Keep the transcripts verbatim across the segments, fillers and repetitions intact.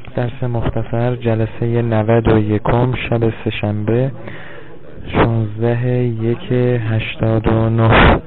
درس مختصر جلسه نود و یکم شب سه‌شنبه شانزده یک هشتاد و نه.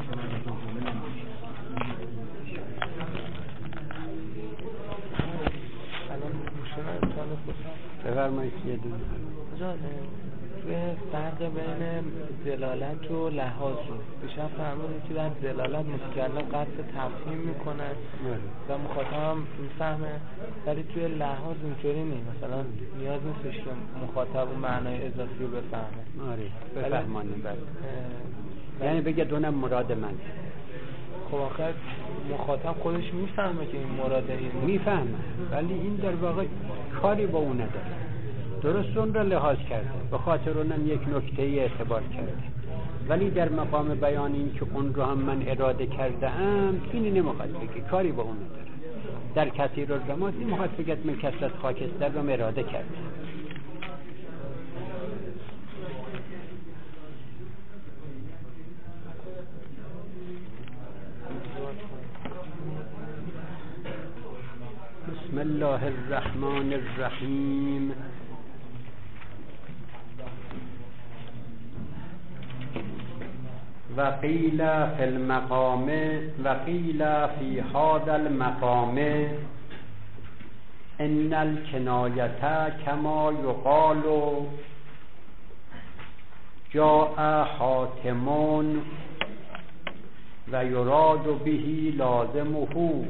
بفرمایید. یه دونه توی فرق بین دلالت و لحاظ رو بیشتر فهمیدیم که در دلالت متکلم قصد تفهیم میکنه و مخاطب هم میفهمه، ولی توی لحاظ اینطوری نیست. مثلا نیاز نیستش که مخاطب اون معنای اضافی رو بفهمه. آره بفهمانه. بله یعنی بگه دونم مراد من. خب آخر مخاطب خودش میفهمه که این مراد این میفهمه، ولی این در واقع کاری با اون نداره. درست اون را لحاظ کرده، به خاطر اونم یک نکته ای اعتبار کرده، ولی در مقام بیان این که اون رو هم من اراده کرده ام اینی نمیخواد بگه، کاری با اون نداره. در کثیر الرماد نمیخواد بگه من کثرت خاکستر رو اراده کرده. بسم الله الرحمن الرحیم. و قیل فی المقام و قیل فی هذا المقام ان الکنایة کما یقال جاء حاتم و یراد به لازمه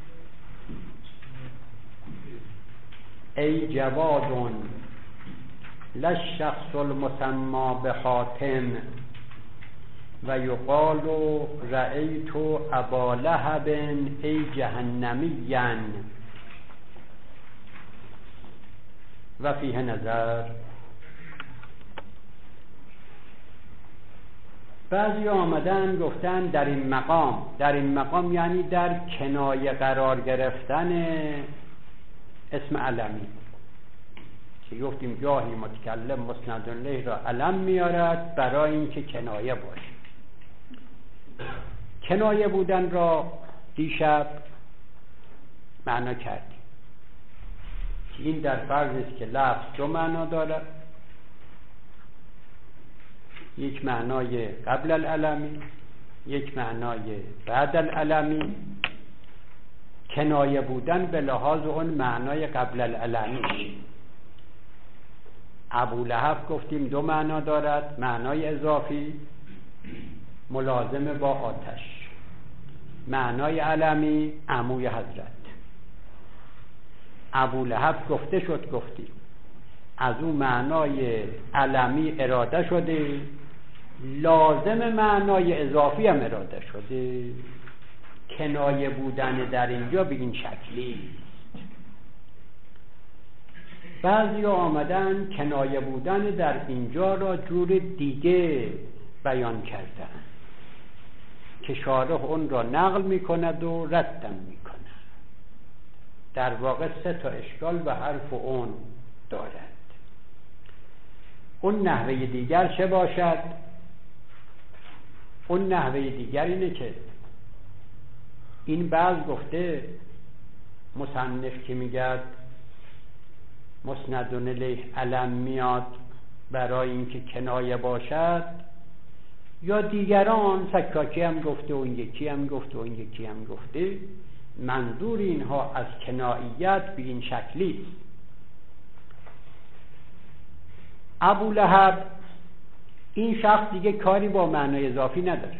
ای جواد لا الشخص المسمى بحاتم و یقال رأیت ابا لهب ای جهنمیا و فیه نظر. بعضی آمدن گفتن در این مقام، در این مقام یعنی در کنایه قرار گرفتن اسم علمی که گفتیم گاهی متکلم مسند الیه را علم میارد برای اینکه کنایه باشه. کنایه بودن را دیشب معنا کردیم که این در فرض است که لفظ دو معنا دارد، یک معنای قبل العلمی، یک معنای بعد العلمی. کنایه بودن به لحاظ اون معنای قبل العلمی. ابو لهب گفتیم دو معنا دارد، معنای اضافی ملازم با آتش، معنای علمی عموی حضرت. ابو لهب گفته شد گفتیم از اون معنای علمی اراده شده، لازم معنای اضافی هم اراده شده. کنایه بودن در اینجا به این شکلی است. بعضی آمدن کنایه بودن در اینجا را جور دیگه بیان کردن که شارح اون را نقل می کند و ردم می کند. در واقع سه تا اشکال و حرف اون دارد. اون نحوه دیگر چه باشد؟ اون نحوه دیگر اینه که این بعض گفته مصنف که میگه مسند الیه علم میاد برای اینکه کنایه باشد، یا دیگران سکاکی هم گفته و این یکی هم گفته و این یکی هم گفته، منظور اینها از کناییت به این شکلی است. ابو لهب این شخص دیگه کاری با معنای اضافی نداره،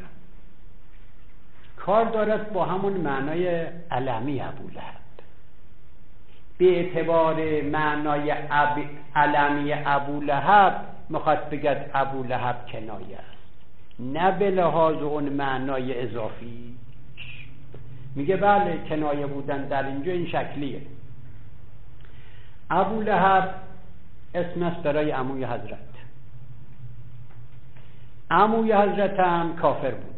کار دارد با همون معنای علمی. ابو لهب به اعتبار معنای علمی ابو لهب میخواد بگد ابو لهب کنایه است، نه به لحاظ اون معنای اضافی. میگه بله کنایه بودن در اینجا این شکلیه. ابو لهب اسم است برای عموی حضرت. عموی حضرت هم کافر بوده.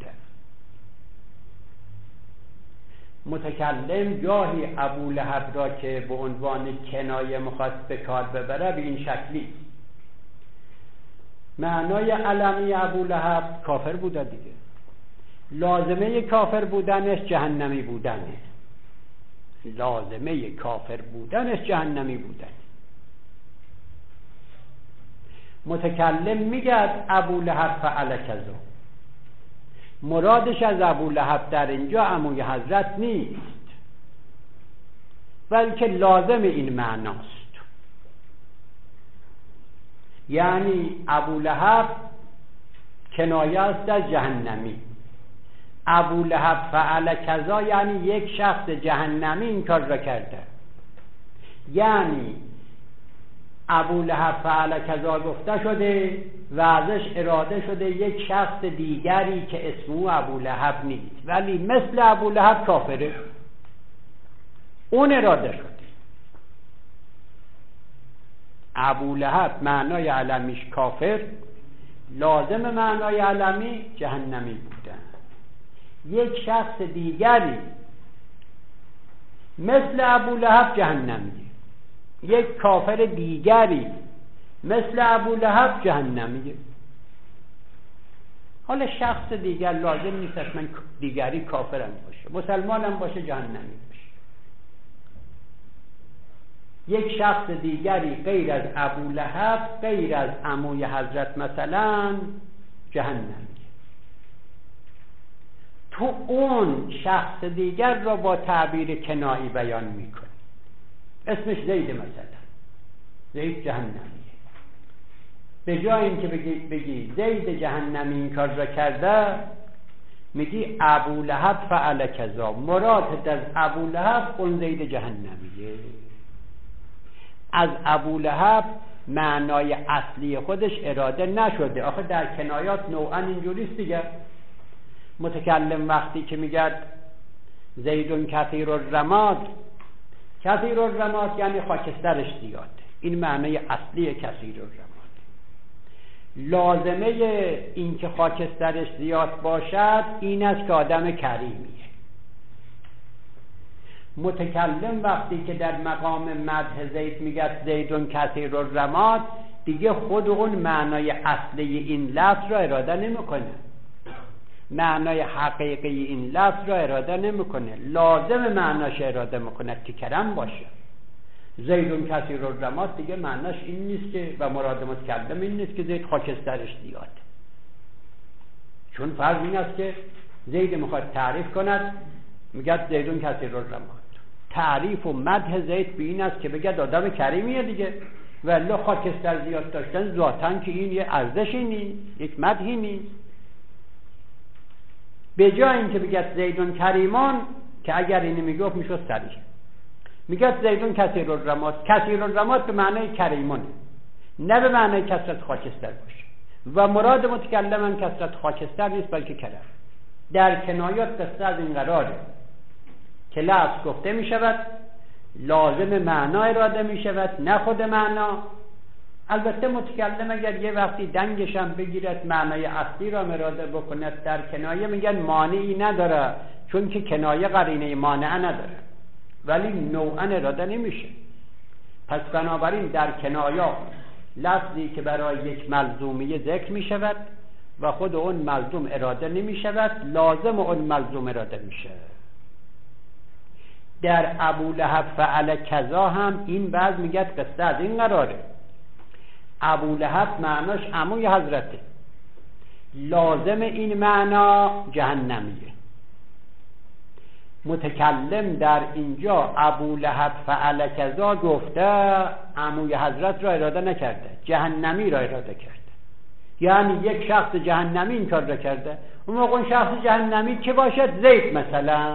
متکلم گاهی ابو لهب را که به عنوان کنایه میخواد به کار ببره به این شکلی. معنای علمی ابو لهب کافر بوده دیگه. لازمه کافر بودنش جهنمی بودنه. لازمه کافر بودنش جهنمی بودن. متکلم میگه ابو لهب فعل کذا، مرادش از ابو لهب در اینجا عموی حضرت نیست، بلکه لازم این معناست. یعنی ابو لهب کنایه است از جهنمی. ابو لهب فعل کذا یعنی یک شخص جهنمی این کار را کرده. یعنی ابو لهب فعل کذا گفته شده و ازش اراده شده یک شخص دیگری که اسمو ابو لهب نیست ولی مثل ابو لهب کافره، اون اراده شده. ابو لهب معنای علمیش کافر، لازم معنای علمی جهنمی بودن. یک شخص دیگری مثل ابو لهب جهنمی، یک کافر دیگری مثل ابو لهب جهنمیه. حالا شخص دیگر لازم نیست من دیگری کافرم باشه، مسلمانم باشه جهنمی باشه. یک شخص دیگری غیر از ابو لهب، غیر از عموی حضرت مثلا جهنمیه. تو اون شخص دیگر را با تعبیر کنایی بیان میکنه، اسمش زید مثلا، زید جهنمیه. به جای اینکه بگی, بگی زید جهنمی این کار را کرده، میگی ابو لهب فعل کذا، مراد از ابو لهب اون زید جهنمیه. از ابو لهب معنای اصلی خودش اراده نشده. آخه در کنایات نوعا اینجوریست دیگه. متکلم وقتی که میگه زیدون کثیر الرماد، کثیر الرماد یعنی خاکسترش زیاده، این معنای اصلی کثیر الرماد. لازمه این که خاکسترش زیاد باشد این است که آدم کریمیه. متکلم وقتی که در مقام مدح زید میگه زیدون کثیر الرماد، دیگه خود اون معنای اصلی این لفظ را اراده نمیکنه، معنای حقیقی این لفظ را اراده نمیکنه، لازم معناش اراده میکنه که کرم باشه. زیدون کثیر الرماد دیگه معناش این نیست که، و مراد متکلم این نیست که زید خاکسترش زیاد، چون فرض این است که زید میخواد تعریف کند، میگه زیدون کثیر الرماد. تعریف و مدح زید به این است که بگه آدم کریمیه دیگه، ولی خاکستر زیاد داشتن ذاتاً که این یه ارزشی نیست، یک مدحی نیست. به جای اینکه بگه زیدون کریمان، که اگر اینو میگفت میشد صریح، میگه زیدون کثیر الرماد. کثیر الرماد به معنای کریمانه، نه به معنای کثرت خاکستر باشه، و مراد متکلم هم کثرت خاکستر نیست بلکه کرم. در کنایات قصه از این قراره که لفظ گفته میشود، لازم معنا اراده میشود نه خود معنا. البته متکلم اگر یه وقتی دنگش هم بگیرد معنای اصلی را اراده بکند در کنایه، میگن مانعی نداره، چون که کنایه قرینه مانع نداره، ولی نوعا اراده نمیشه. پس بنابراین در کنایه لفظی که برای یک ملزومیه ذکر میشود و خود اون ملزوم اراده نمیشود، لازم اون ملزوم اراده میشه. در ابو لهب فعل کذا هم این بعض میگه قصه از این قراره. ابو لهب معناش عموی حضرته، لازم این معنا جهنمیه. متکلم در اینجا ابو لهب فعل کذا گفته، عموی حضرت را اراده نکرده، جهنمی را اراده کرده. یعنی یک شخص جهنمی این کار را کرده. اون موقع اون شخص جهنمی که باشد زید مثلا.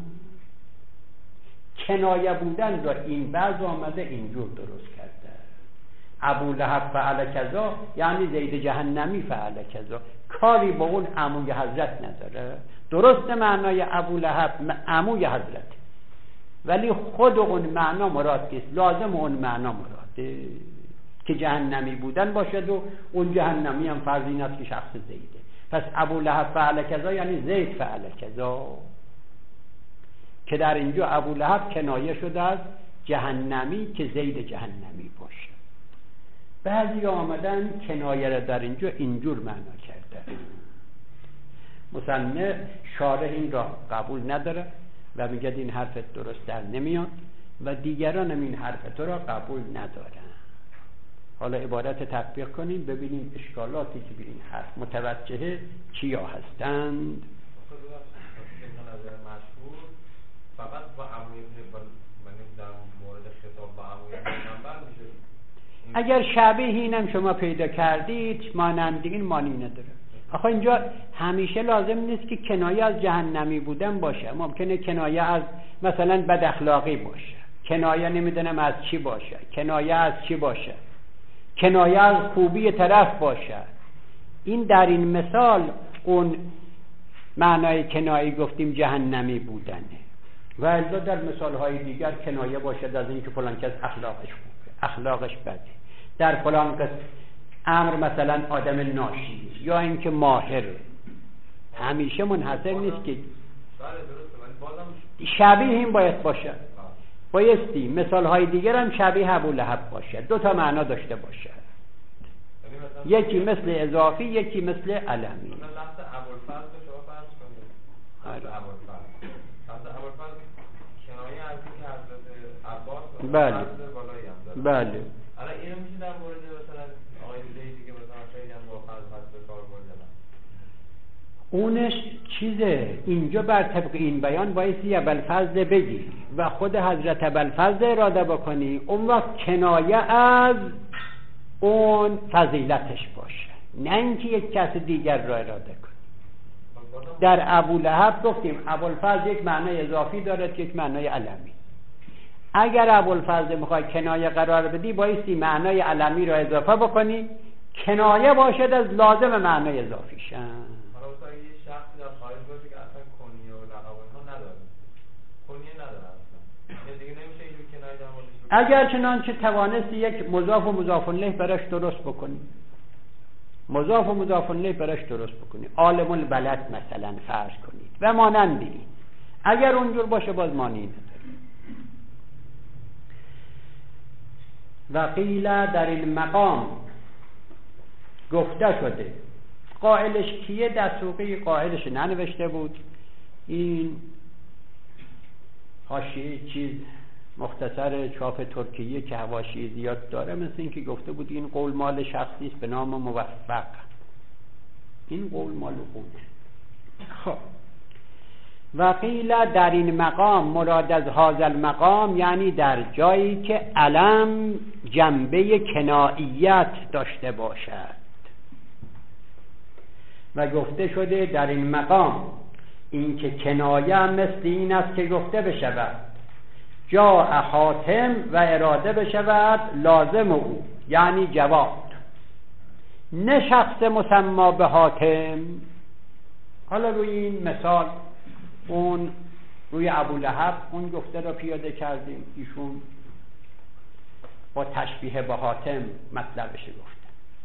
کنایه بودن را این بعض آمده اینجور درست کرده. ابو لهب فعل کذا یعنی زید جهنمی فعل کذا، کاری با اون عموی حضرت نداره. درست معنای ابو لهب عموی حضرت، ولی خود اون معنا مراد نیست، لازم اون معنا مراده که جهنمی بودن باشد و اون جهنمی هم فرض این است که شخص زیده. پس ابو لهب فعل کذا یعنی زید فعل کذا، که در اینجا ابو لهب کنایه شده از جهنمی که زید جهنمی باشه. بعضی آمدن کنایه را در اینجا اینجور معنا کرده. مصنف شارح این را قبول نداره و میگه این حرفت درست در نمیاد و دیگران هم این حرف تو را قبول ندارن. حالا عبارت تطبیق کنیم ببینیم اشکالاتی که به این حرف متوجه چیا هستند. فقط با عموی در مورد خطاب با عموی پیغمبر میشه. اگر شبیه اینم شما پیدا کردید مانند این مانی نداره. آخه اینجا همیشه لازم نیست که کنایه از جهنمی بودن باشه، ممکنه کنایه از مثلا بد اخلاقی باشه، کنایه نمیدونم از چی باشه، کنایه از چی باشه، کنایه از خوبی طرف باشه. این در این مثال اون معنای کنایه گفتیم جهنمی بودنه و الا در مثال های دیگر کنایه باشد از اینکه فلان کس اخلاقش خوبه، اخلاقش بده، در فلان قسم امر مثلا آدم ناشی یا اینکه ماهره. همیشه منحصر نیست که شبیه این باید باشه، بایستی مثال های دیگر هم شبیه ابولهب باشه، دو تا معنا داشته باشه، یکی مثل اضافی یکی مثل علمی. بله بله. حالا اینو میشه در مورد مثلا آقای زیدی که مثلا خیلی هم با فرض پس به کار بردن اونش چیزه. اینجا بر طبق این بیان بایستی ابوالفضل بگی و خود حضرت ابوالفضل اراده بکنی، اون وقت کنایه از اون فضیلتش باشه، نه اینکه یک کس دیگر را اراده کنی. در ابولهب گفتیم ابوالفضل یک معنای اضافی دارد یک معنای علمی. اگر ابوالفضل میخوای کنایه قرار بدی بایستی معنای علمی را اضافه بکنی، کنایه باشد از لازم معنای اضافیش. حالا مثلا یه شخصی در خارج باشه که اصلا کنیه و لقب اینها نداره، کنیه نداره اصلا، دیگه نمیشه اینجور کنایه در موردش. اگر چنانچه توانستی یک مضاف و مضاف الیه براش درست بکنی، مضاف و مضاف الیه براش درست بکنی، عالم البلد مثلا فرض کنید و مانندی، اگر اونجور باشه باز مانی نداره. و قیل در این مقام گفته شده، قائلش کیه؟ دسوقی قائلش ننوشته بود، این حاشیه چیز مختصر چاپ ترکیه که حواشی زیاد داره، مثل این که گفته بود این قول مال شخصی است به نام موفق، این قول مال اونه. خب و قیل در این مقام، مراد از هذا المقام یعنی در جایی که علم جنبه کناییت داشته باشد. و گفته شده در این مقام این که کنایه مثل این است که گفته بشود جا حاتم و اراده بشود لازم او، یعنی جواد، نه شخص مسما به حاتم. حالا روی این مثال اون روی ابولهب اون گفته را پیاده کردیم، ایشون با تشبیه به حاتم مطلبش گفته.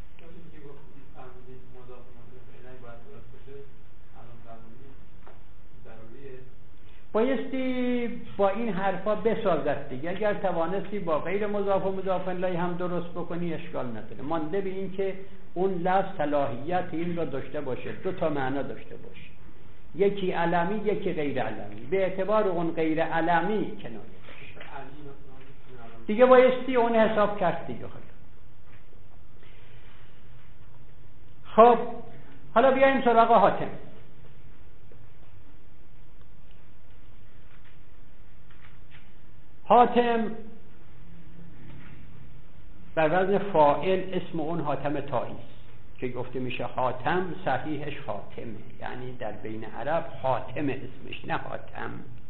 بایستی با این حرفا بسازد دیگه. اگر توانستی با غیر مضاف و مضاف الیه هم درست بکنی اشکال نداره، مانده به این که اون لفظ صلاحیت این را داشته باشه، دو تا معنا داشته باشه، یکی علمی یکی غیر علمی. به اعتبار اون غیر علمی کنایه دیگه بایستی اون حساب کرد دیگه. خب حالا بیایم سراغ حاتم. حاتم بر وزن فاعل اسم اون حاتم طایی که گفته میشه حاتم، صحیحش حاتمه، یعنی در بین عرب حاتم اسمش، نه حاتم.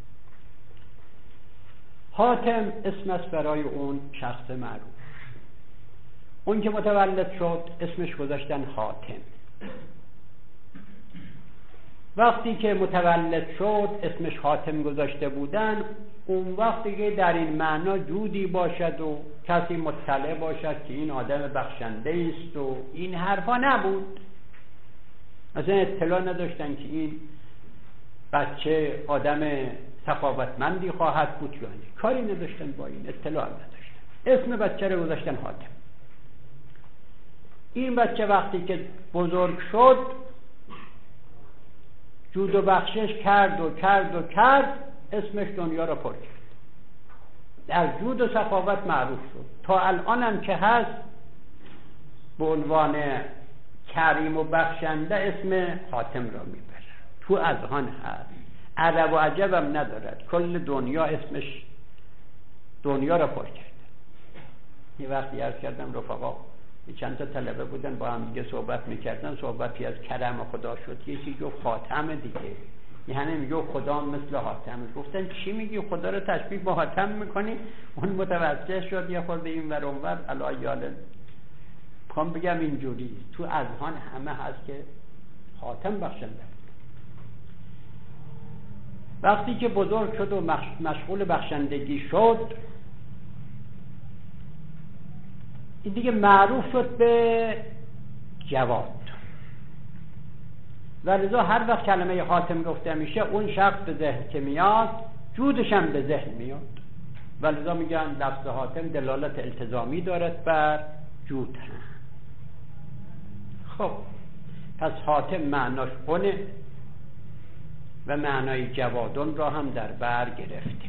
حاتم اسم است برای اون شخص معروف. اون که متولد شد اسمش گذاشتن حاتم. وقتی که متولد شد اسمش حاتم گذاشته بودن، اون وقتی که در این معنا جودی باشد و کسی مطلع باشد که این آدم بخشنده است و این حرفا نبود. مثلا اطلاع نداشتن که این بچه آدم سخاوتمندی خواهد بود، یعنی کاری نداشتن با این، اطلاع نداشتن. اسم بچه رو گذاشتن حاتم. این بچه وقتی که بزرگ شد جود و بخشش کرد و کرد و کرد اسمش دنیا را پر کرد، در جود و سخاوت معروف شد. تا الان هم که هست به عنوان کریم و بخشنده اسم حاتم را میبره، تو اذهان هست، عرب و عجب هم ندارد، کل دنیا اسمش دنیا را پر کرد. یه وقتی عرض کردم رفقا چند تا طلبه بودن با هم دیگه صحبت میکردن، صحبتی از کرم خدا شد، یکی گفت خاتم دیگه، یعنی میگه خدا مثل حاتم. گفتن چی میگی، خدا رو تشبیه با حاتم میکنی؟ اون متوجه شد یه خورده این ور اون ور علایاله. میخوام بگم اینجوری تو اذهان همه هست که حاتم بخشنده. وقتی که بزرگ شد و مشغول بخشندگی شد، این دیگه معروف شد به جواد، و لذا هر وقت کلمه حاتم گفته میشه اون شخص به ذهن که میاد جودش هم به ذهن میاد، و لذا میگن لفظ حاتم دلالت التزامی دارد بر جود هم. خب پس حاتم معناش اونه و معنای جوادون را هم در بر گرفته.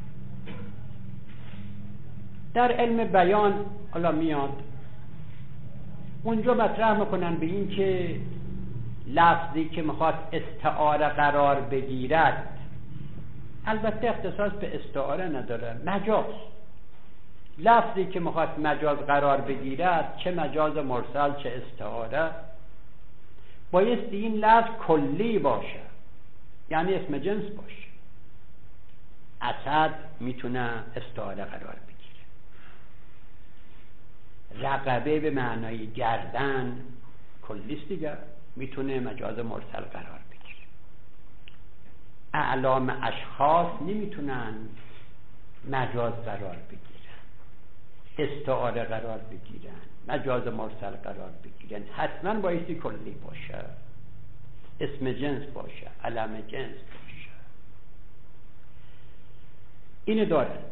در علم بیان حالا میاد اونجا مطرح میکنن به این که لفظی که میخواد استعاره قرار بگیرد، البته اختصاص به استعاره نداره، مجاز، لفظی که میخواد مجاز قرار بگیرد، چه مجاز مرسل چه استعاره، بایستی این لفظ کلی باشه، یعنی اسم جنس باشه. اسد میتونه استعاره قرار بگیره، رقبه به معنای گردن کلیست دیگه، میتونه مجاز مرسل قرار بگیره. اعلام اشخاص نمیتونن مجاز قرار بگیرن، استعاره قرار بگیرن، مجاز مرسل قرار بگیرن، حتما بایستی کلی باشه، اسم جنس باشه، علم جنس باشه. اینو دارن.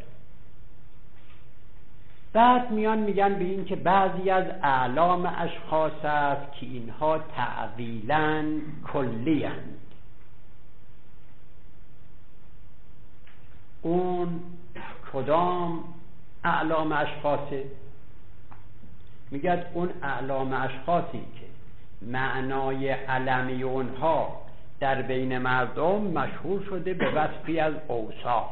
بعد میان میگن به این که بعضی از اعلام اشخاص است که اینها تعویلاً کلی اند. اون کدام اعلام اشخاصه؟ میگه اون اعلام اشخاصی که معنای علمی اونها در بین مردم مشهور شده به وصفی از اوصاف،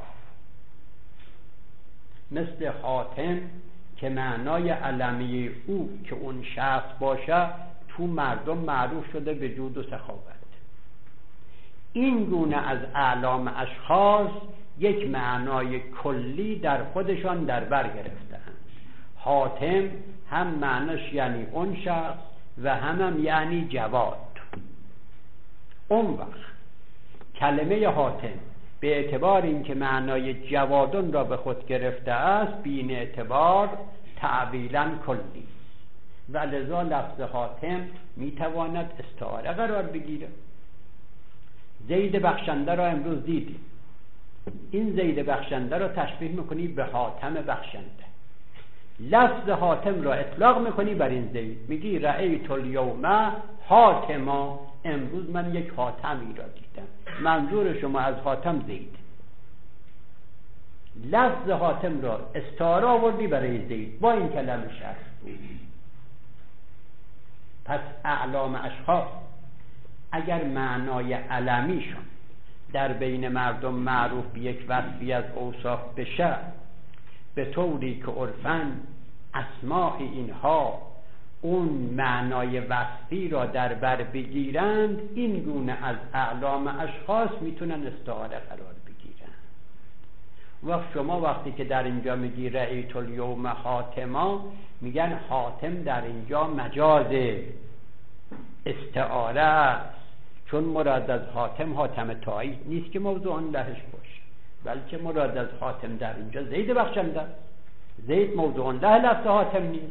مثل حاتم که معنای علمی او که اون شخص باشه تو مردم معروف شده به جود و سخاوت. این گونه از اعلام اشخاص یک معنای کلی در خودشان در بر گرفتند. حاتم هم معناش یعنی اون شخص و هم, هم یعنی جواد. اون وقت کلمه حاتم به اعتبار اینکه معنای جوادون را به خود گرفته است، بین اعتبار تعویلاً کلی، و لذا لفظ حاتم میتواند استعاره قرار بگیره. زید بخشنده را امروز دیدیم، این زید بخشنده را تشبیه میکنی به حاتم بخشنده، لفظ حاتم را اطلاق میکنی بر این زید، میگی رأیت الیوم حاتما، امروز من یک حاتمی را دیدم، منظور شما از حاتم زید. لفظ حاتم را استعاره آوردی برای زید با این کلمه شخص بود. پس اعلام اشخاص اگر معنای علمیشون در بین مردم معروف به یک وصفی از اوصاف بشه، به طوری که عرفاً اسماء اینها اون معنای وصفی را در بر بگیرند، این گونه از اعلام اشخاص میتونن استعاره قرار بگیرن. و شما وقتی که در اینجا میگی رأیت الیوم حاتما، میگن حاتم در اینجا مجاز استعاره است، چون مراد از حاتم حاتم طایی نیست که موضوع لهش باشه، بلکه مراد از حاتم در اینجا زید بخشنده. زید موضوع له لفظ حاتم نیست.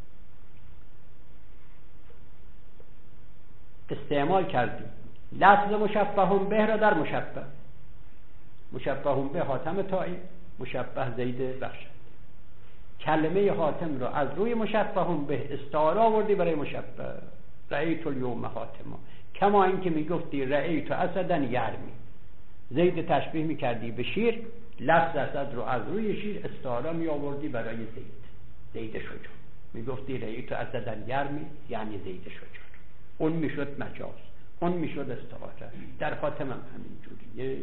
استعمال کردی لفظ مشبه به را در مشبه، مشبه به حاتم طایی، مشبه زید بخشنده. کلمه حاتم را از روی مشبه به استعاره آوردی برای مشبه، رأیت الیوم حاتما، کما اینکه میگفتی رأیت اسدا یرمی، زید تشبیه میکردی به شیر، لفظ اسد رو از روی شیر استعاره می آوردی برای زید، زید شجاع. میگفتی رأیت اسدن گرمی، یعنی زید شجاع. اون میشد مجاز، اون میشد استعاره. در خاتم هم همین جوریه.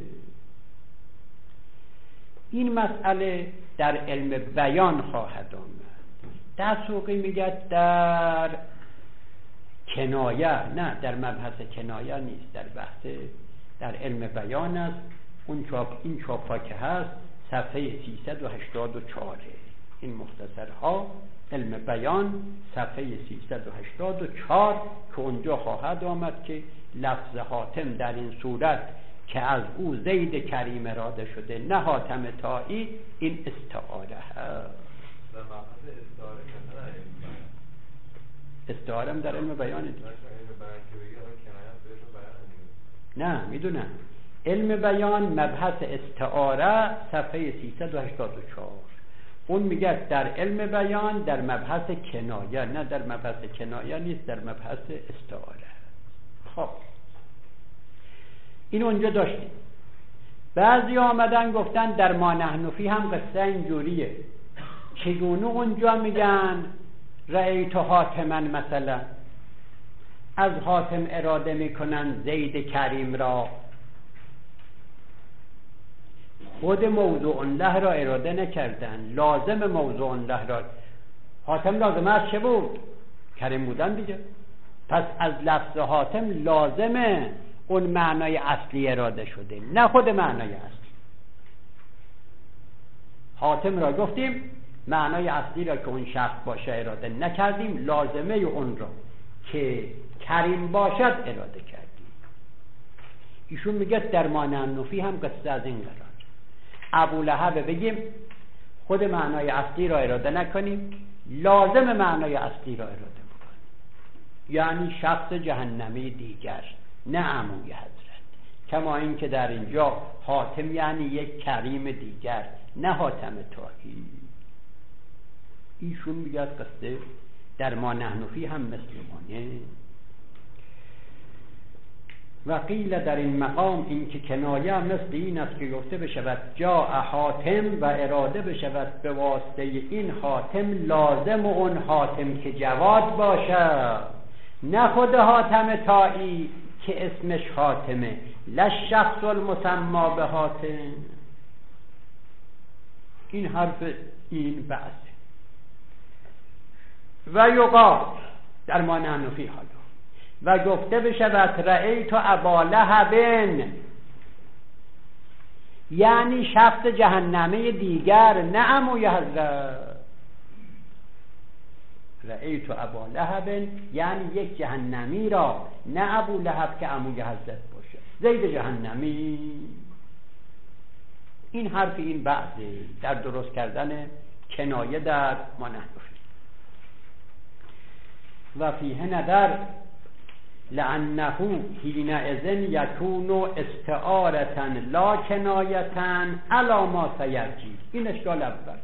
این مسئله در علم بیان خواهد آمد. دسوقی میگه در کنایه، نه در مبحث کنایه نیست، در بحث در علم بیان است. اون چاپ این چاپا که هست صفحه سیصد و هشتاد و چهار، این مختصرها علم بیان صفحه سیصد و هشتاد و چهار که اونجا خواهد آمد که لفظ حاتم در این صورت که از او زید کریم اراده شده نه حاتم تایی، این استعاره هست. در مبحث استعاره که نه علم بیان، استعاره هم در علم بیان دیگه. نه میدونم علم بیان مبحث استعاره صفحه سیصد و هشتاد و چهار. اون میگه در علم بیان در مبحث کنایه، نه در مبحث کنایه نیست، در مبحث استعاره. خب این اونجا داشتیم. بعضی آمدن گفتن در ما نحن فی هم قصه اینجوریه. چگونه اونجا میگن رأیت حاتما، مثلا از حاتم اراده میکنن زید کریم را، خود موضوع له را اراده نکردن، لازم موضوع له را. حاتم لازمه از چه بود؟ کریم بودن دیگه. پس از لفظ حاتم لازمه اون معنای اصلی اراده شده، نه خود معنای اصلی. حاتم را گفتیم، معنای اصلی را که اون شخص باشه اراده نکردیم، لازمه اون را که کریم باشد اراده کردیم. ایشون میگه در ما نحن فی هم قصه از این قرار. ابو لهب بگیم خود معنای اصلی را اراده نکنیم، لازم معنای اصلی را اراده بکنیم، یعنی شخص جهنمی دیگر، نه عموی حضرت. کما این که در اینجا حاتم یعنی یک کریم دیگر، نه حاتم تایی. ایشون میگه قصه در ما نحن فی هم مسلمانه. و قیل در این مقام این که کنایه مثل این است که گفته بشود جاء حاتم و اراده بشود به واسطه این حاتم لازم اون حاتم که جواد باشه، نه خود حاتم تایی که اسمش حاتمه، لشخص المسما به حاتم. این حرف این بحث. و یقال در ما نحن فی حالا و گفته بشود رأیت ابا لهب، یعنی شخص جهنمی دیگر، نه عموی حضرت. رأیت ابا لهب یعنی یک جهنمی را، نه ابو لهب که عموی حضرت باشه، زید جهنمی. این حرف این بحثی در درست کردن کنایه در ما نحن فی. و فیه نظر لأنه حینئذ یکون استعارة لا کنایة علی ما سیرجی. این اشکال اول.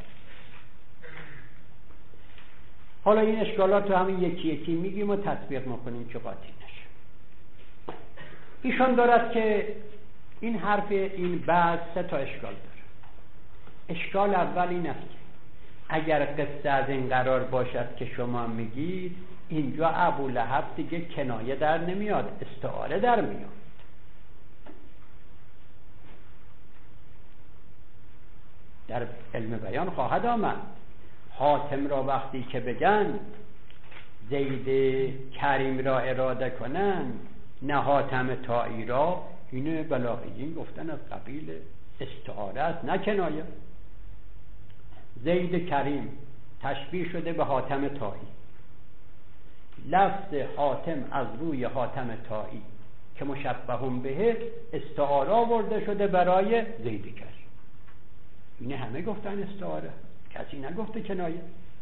حالا این اشکالات رو همین یکی یکی میگیم و تطبیق میکنیم که قاطی نشه. ایشان دارد که این حرف این بعد سه تا اشکال داره. اشکال اول این است که اگر قصه از این قرار باشد که شما میگید، اینجا ابو لهب دیگه کنایه در نمیاد، استعاره در میاد. در علم بیان خواهد آمد حاتم را وقتی که بگن زید کریم را اراده کنن، نه حاتم تایی را، اینه بلاغیین گفتن از قبیل استعاره است، نه کنایه. زید کریم تشبیه شده به حاتم تایی، لفظ حاتم از روی حاتم تایی که مشبهون به استعاره آورده شده برای زید کریم. اینه همه گفتن استعاره، کسی نگفته کنایه.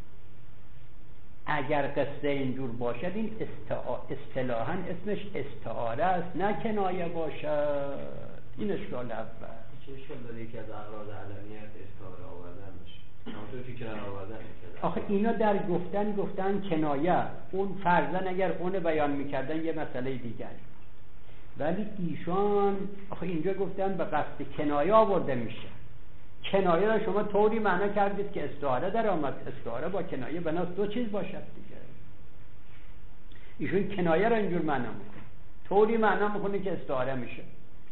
اگر قصه اینجور باشد این اصطلاحاً اسمش استعاره است، نه کنایه باشد. این اشکال اول. چه اشکال داره یکی از اغراض علمیت استعاره آوردن باشه؟ همونطور فکر آوردن. آخه اینا در گفتن گفتن کنایه، اون فرضاً اگر اون بیان میکردن یه مسئله دیگر، ولی ایشان آخه اینجا گفتن به قصد کنایه آورده میشه. کنایه را شما طوری معنا کردید که استعاره در آمد. استعاره با کنایه بناس دو چیز باشد دیگه. ایشون کنایه را اینجور معنا میکنه، طوری معنا میکنه که استعاره میشه.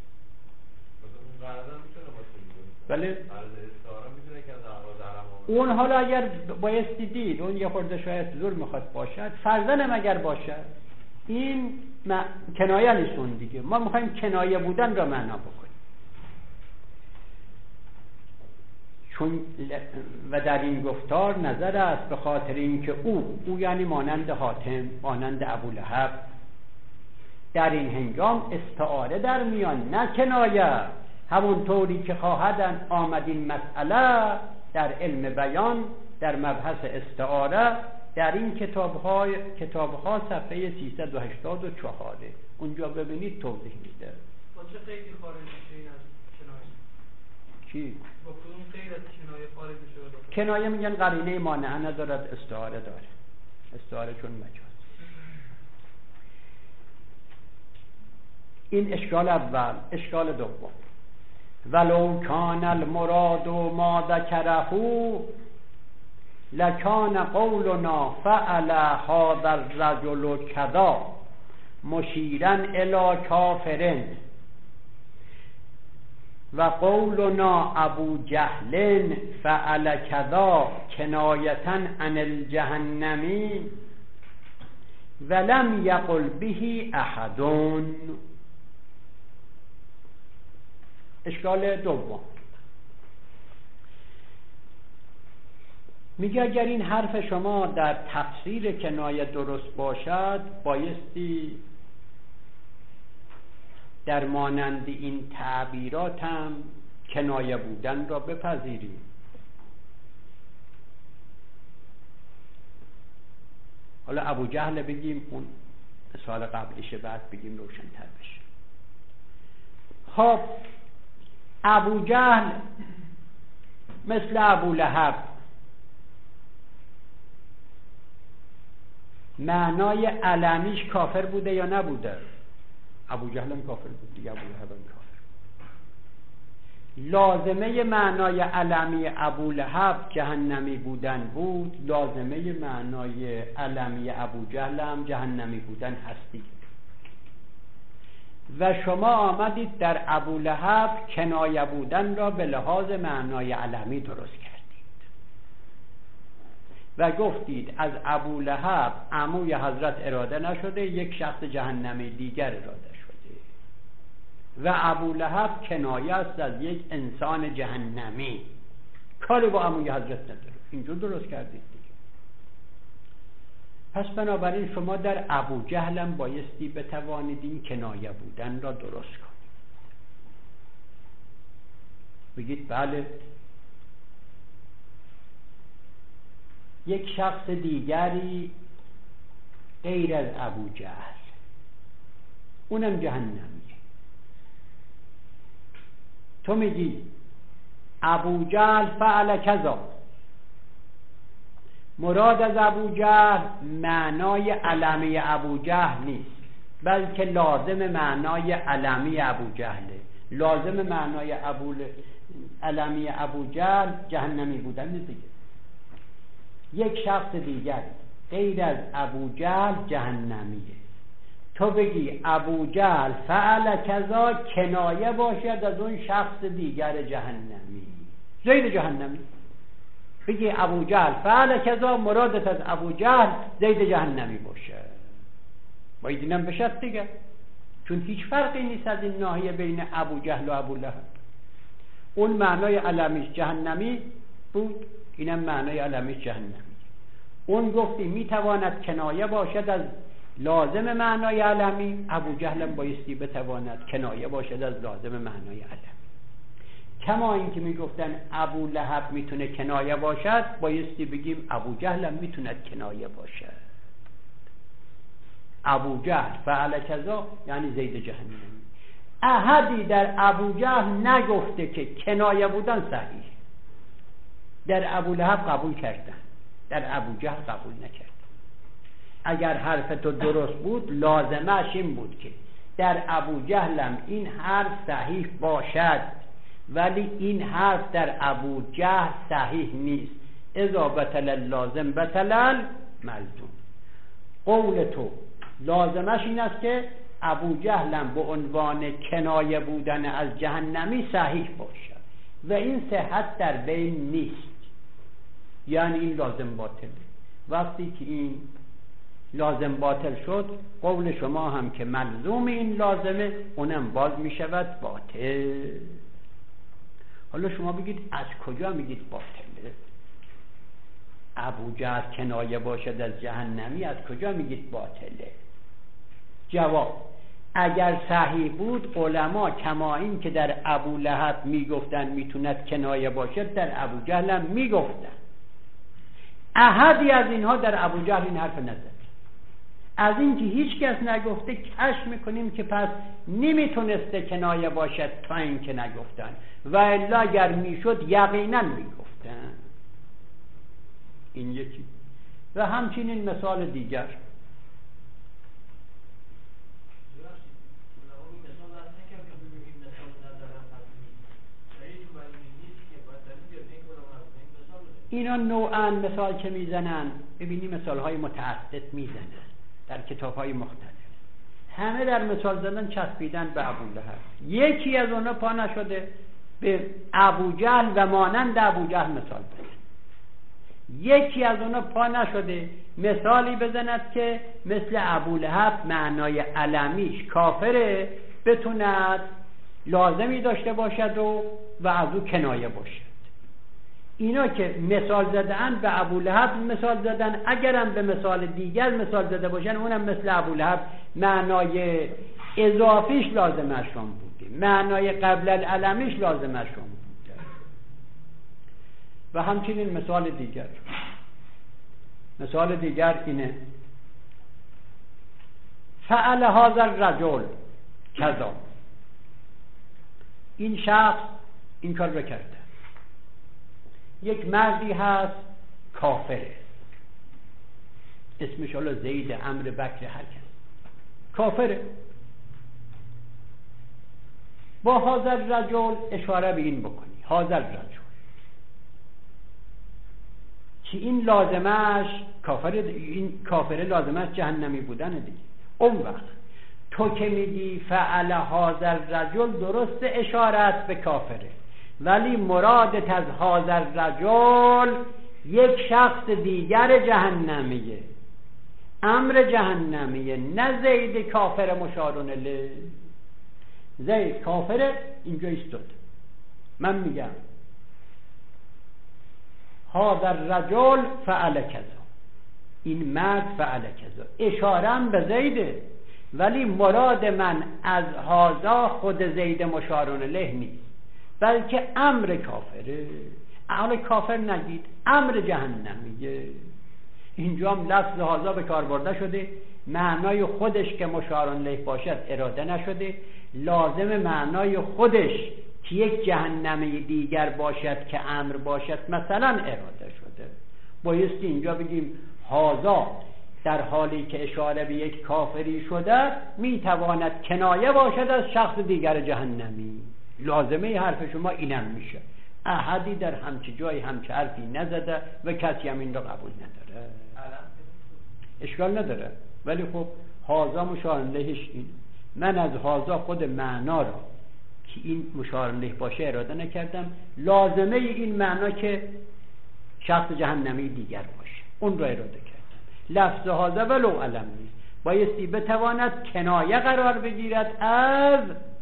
بله اون حالا اگر بایستی دید اون یه خورده شاید زور میخواد باشد، فرزنم اگر باشد این م... کنایه نیستون دیگه. ما میخوایم کنایه بودن را معنا بکنیم. چون و در این گفتار نظر است به خاطر اینکه او او یعنی مانند حاتم، مانند ابولهب، در این هنگام استعاره در میان نه کنایه. همون طوری که خواهدن آمد این مسئله در علم بیان در مبحث استعاره در این کتاب‌های کتاب‌ها صفحه سیصد و هشتاد و چهار اونجا ببینید توضیح میده. با چه قیدی خارج میشه این از کنایه؟ چی؟ با کدوم قید از کنایه خارج میشه؟ کنایه میگن قرینه مانعه ندارد، استعاره داره. استعاره چون مجاز. این اشکال اول. اشکال دوم، ولو کان المراد ما ذکره لکان قولنا فعل هذا الرجل کذا مشیرا الی کافر و قولنا ابو جهل فعل کذا کنایتا عن الجهنمی ولم یقل به احد. اشکال دوم میگه اگر این حرف شما در تفسیر کنایه درست باشد بایستی در مانند این تعبیرات هم کنایه بودن را بپذیریم. حالا ابو جهل بگیم اون سال قبلیشه بعد بگیم روشن‌تر بشه. خب ابو جهل مثل ابو لهب معنای علمیش کافر بوده یا نبوده؟ ابو جهل هم کافر بود دیگه، ابو لهب هم کافر. لازمه معنای علمی ابو لهب جهنمی بودن بود، لازمه معنای علمی ابو جهل هم جهنمی بودن هستی. و شما آمدید در ابو لهب کنایه بودن را به لحاظ معنای علمی درست کردید و گفتید از ابو لهب عموی حضرت اراده نشده، یک شخص جهنمی دیگر اراده شده و ابو لهب کنایه است از یک انسان جهنمی، کاری با عموی حضرت نداره. اینجور درست کردید دیگه. پس بنابراین شما در ابو جهلم بایستی بتوانید این کنایه بودن را درست کنید. بگید بله یک شخص دیگری غیر از ابو جهل اونم جهنمیه. تو میگی ابو جهل فعل کذا، مراد از ابو جهل معنای علمی ابو جهل نیست بلکه لازم معنای علمی ابو جهله. لازم معنای ابو علمی ابو جهل جهنمی بودن دیگه. یک شخص دیگر غیر از ابو جهل جهنمیه. تو بگی ابو جهل فعل کذا کنایه باشد از اون شخص دیگر جهنمی، زید جهنمی. بگی ابو جهل فعل کذا مرادت از ابو جهل زید جهنمی باشه، باید اینم بشد دیگه، چون هیچ فرقی نیست از این ناحیه بین ابو جهل و ابو لهب. اون معنای علمیش جهنمی بود، اینم معنای علمیش جهنمی. اون گفتی میتواند کنایه باشد از لازم معنای علمی، ابو جهل هم بایستی بتواند کنایه باشد از لازم معنای علمی. کما این که میگفتن ابو لهب میتونه کنایه باشد، بایستی بگیم ابو جهل هم میتونه کنایه باشد. ابو جهل فعل کذا یعنی زید جهنمی. احدی در ابو جهل نگفته که کنایه بودن صحیح، در ابو لهب قبول کردن، در ابو جهل قبول نکردن. اگر حرف تو درست بود لازمش این بود که در ابو جهلم این حرف صحیح باشد ولی این حرف در ابو جهل صحیح نیست. اذا بطل اللازم بطل الملزوم. قول تو لازمش این است که ابو جهلم به عنوان کنایه بودن از جهنمی صحیح باشد و این صحت در بین نیست، یعنی این لازم باطله. وقتی که این لازم باطل شد، قول شما هم که ملزوم این لازمه اونم باز می شود باطل. حالا شما بگید از کجا میگید باطله؟ ابو جهل کنایه باشد از جهنمی، از کجا میگید باطله؟ جواب: اگر صحیح بود علما کما این که در ابو لهب میگفتن میتوند کنایه باشد، در ابو جهل هم میگفتن. احدی از اینها در ابو جهل این حرف نزد. از اینکه هیچ کس نگفته کشف میکنیم که پس نمیتونسته کنایه باشد تا این که نگفتن، و الا اگر میشد یقینا میگفتن. این یکی. و همچنین مثال دیگر اینا نوعا مثال که میزنن، ببینی مثال های متعدد میزنن در کتاب های مختلف، همه در مثال زدن چسبیدن به ابو لهب. یکی از اونا پا نشده به ابو جهل و مانند ابو جهل مثال بزن. یکی از اونا پا نشده مثالی بزند که مثل ابو لهب معنای علمیش کافره بتوند لازمی داشته باشد و و از او کنایه باشد. اینا که مثال زدن به ابو لهب مثال زدن، اگرم به مثال دیگر مثال زده باشن اونم مثل ابو لهب معنای اضافیش لازمشون بوده، معنای قبل العلمیش لازمشون بوده. و همچنین مثال دیگر مثال دیگر اینه: فعل هذا الرجل کذا، این شخص این کار رو کرده. یک مردی هست کافره، اسمش حالا زید، عمرو، بکر، هر کس، کافره. با هذا الرجل اشاره به این بکنی، هذا الرجل که این لازمش کافره، این کافره لازمش جهنمی بودن دیگه. اون وقت تو که میگی فعل هذا الرجل، درست اشارت به کافره، ولی مرادت از هذا الرجل یک شخص دیگر جهنمیه، امر جهنمیه، نه زید کافر مشارون له. زید کافر اینجا ایستاد، من میگم هذا الرجل فعل کذا، این مرد فعل کذا، اشارم به زیده، ولی مراد من از هذا خود زید مشارون له نیست، بلکه امر کافره. اهل کافر نگید، امر جهنمیه. اینجا هم لفظ هذا به کار برده شده، معنای خودش که مشار الیه باشد اراده نشده، لازم معنای خودش که یک جهنمی دیگر باشد که امر باشد مثلا اراده شده. بایستی اینجا بگیم هذا در حالی که اشاره به یک کافری شده میتواند کنایه باشد از شخص دیگر جهنمی. لازمه حرف شما اینم میشه. احدی در همچه جای همچه حرفی نزده و کسی هم این رو قبول نداره، اشکال نداره. ولی خب هازا مشار الیهش این، من از هازا خود معنا را که این مشار الیه باشه اراده نکردم، لازمه این معنا که شخص جهنمی دیگر باشه اون را اراده کردم. لفظ هازا ولو علم نیست، بایستی بتواند کنایه قرار بگیرد از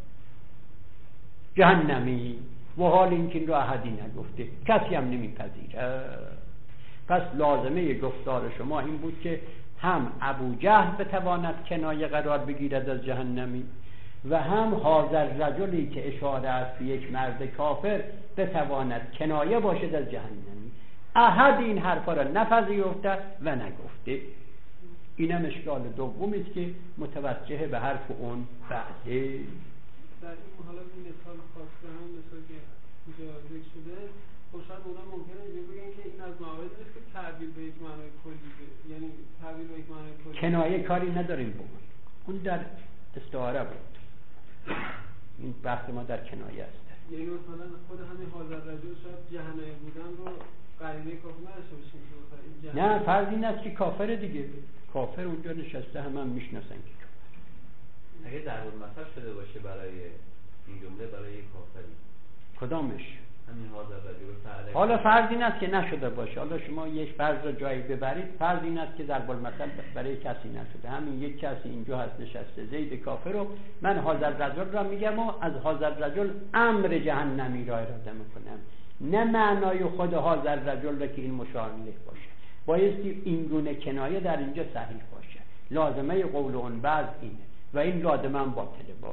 جهنمی، و حال اینکه این رو احدی نگفته، کسی هم نمیپذیره. پس لازمه گفتار شما این بود که هم ابو جهل بتواند کنایه قرار بگیرد از جهنمی و هم حاضر رجلی که اشاره است به یک مرد کافر بتواند کنایه باشد از جهنمی. احد این حرفا را نپذیرفته و نگفته. اینم اشکال دومی است که متوجه به حرف اون بعده. در این حالا این مثال خاص به هم مثال که اینجا ذکر شده، خب شاید اونا ممکنه بگن که این از مواردی است که تعبیر به یک معنای کلی، یعنی تعبیر به یک معنای کلی کنایه کاری نداریم بگوییم. اون در استعاره بود. این بحث ما در کنایه است. یعنی مثلا خود همین حاضر رجل شاید جهنمی بودن رو قرینه کافر نداشته باشیم. نه فرض این است که کافر دیگه، کافر اونجا نشسته هم هم میشناسن که کافر. اگه ضرب المثل شده باشه برای این جمله برای کافری کدامش؟ همین حاضر رجل فعل. حالا فرض این است که نشده باشه. حالا شما یک فرض را جایی ببرید، فرض این است که ضرب المثل برای کسی نشده، همین یک کسی اینجا هست نشسته زید کافر رو من حاضر رجل را میگم و از حاضر رجل امر جهنمی را اراده میکنم، نه معنای خود حاضر رجل را که این مشار الیه باشه. بایستی این گونه کنایه در اینجا صحیح باشه. لازمه قول اون بعض اینه و این لازمه هم باطله. با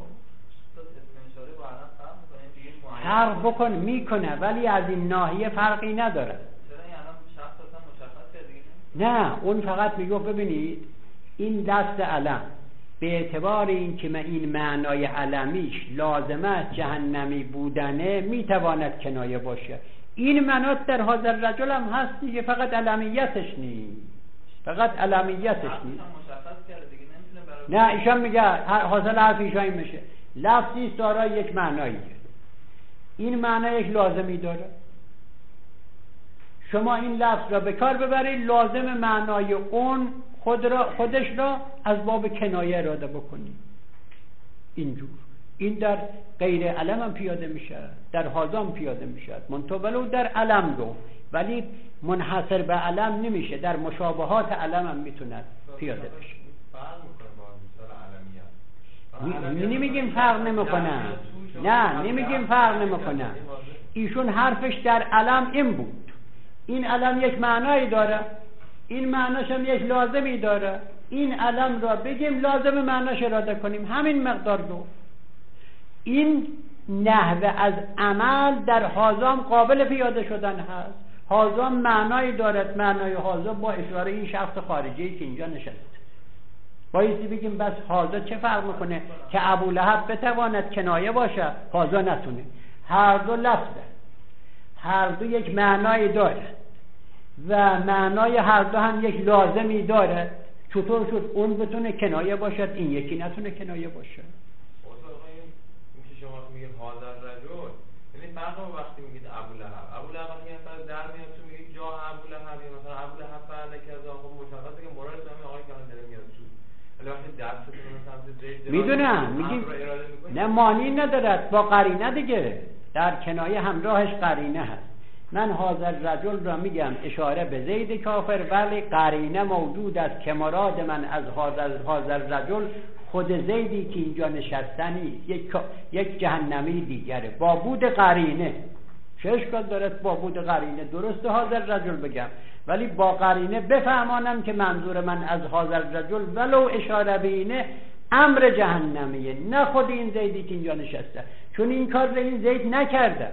فرق بکن میکنه ولی از این ناحیه فرقی نداره. نه اون فقط میگو ببینید این دست علم به اعتبار این که این معنای علمیش لازمه جهنمی بودنه میتواند کنایه باشه. این منات در حاضر رجل هم هست دیگه، فقط علمیتش نیست، فقط علمیتش نیست. نه ایشان میگه حاصل حرف ایشان میشه لفظی است دارای یک معنایی، این معنی یک لازمی داره. شما این لفظ را به کار ببرید، لازم معنای اون خود را خودش را از باب کنایه اراده بکنید. اینجور این در غیر علم هم پیاده میشه، در حاضر هم پیاده میشه، منتها ولو در علم گفت ولی منحصر به علم نمیشه، در مشابهات علم هم میتونه پیاده بشه. نمیگیم فرق نمیکنه، نه نمیگیم فرق نمیکنه. ایشون حرفش در علم این بود، این علم یک معنایی داره، این معناش هم یک لازمی داره، این علم را بگیم لازم معناش اراده کنیم، همین مقدار گفت. این نحوه از عمل در حاضم قابل پیاده شدن هست. حاضم معنایی دارد، معنای حاضم با اشاره این شخص خارجی که اینجا نشسته. بایستی بگیم بس حاضر چه فرق میکنه که ابولهب بتواند کنایه باشه حاضر نتونه. هر دو لفظه، هر دو یک معنای داره و معنای هر دو هم یک لازمی داره. چطور شد اون بتونه کنایه باشد این یکی نتونه کنایه باشه؟ این که شما میگید حاضر رجل، یعنی فرق وقتی میگید ابولهب، ابولهب میگه مثلا در میاد تو میگید جا ابولهب، مثلا ابولهب فعل کذا، خب مشخصه که مراد همین آقای که داره میاد تو. ولی وقتی دستتون مثلا زید میدونم میگیم نه معنی ندارد، با قرینه دیگه، در کنایه همراهش قرینه هست. من حاضر رجل را میگم اشاره به زید کافر ولی قرینه موجود است که مراد من از حاضر حاضر رجل خود زیدی که اینجا نشستنی یک یک جهنمی دیگره با بود قرینه. چه اشکال دارد با بود قرینه؟ درسته حاضر رجل بگم ولی با قرینه بفهمانم که منظور من از حاضر رجل ولو اشاره بینه امر جهنمیه، نه خود این زیدی که اینجا نشسته، چون این کار رو این زید نکرده.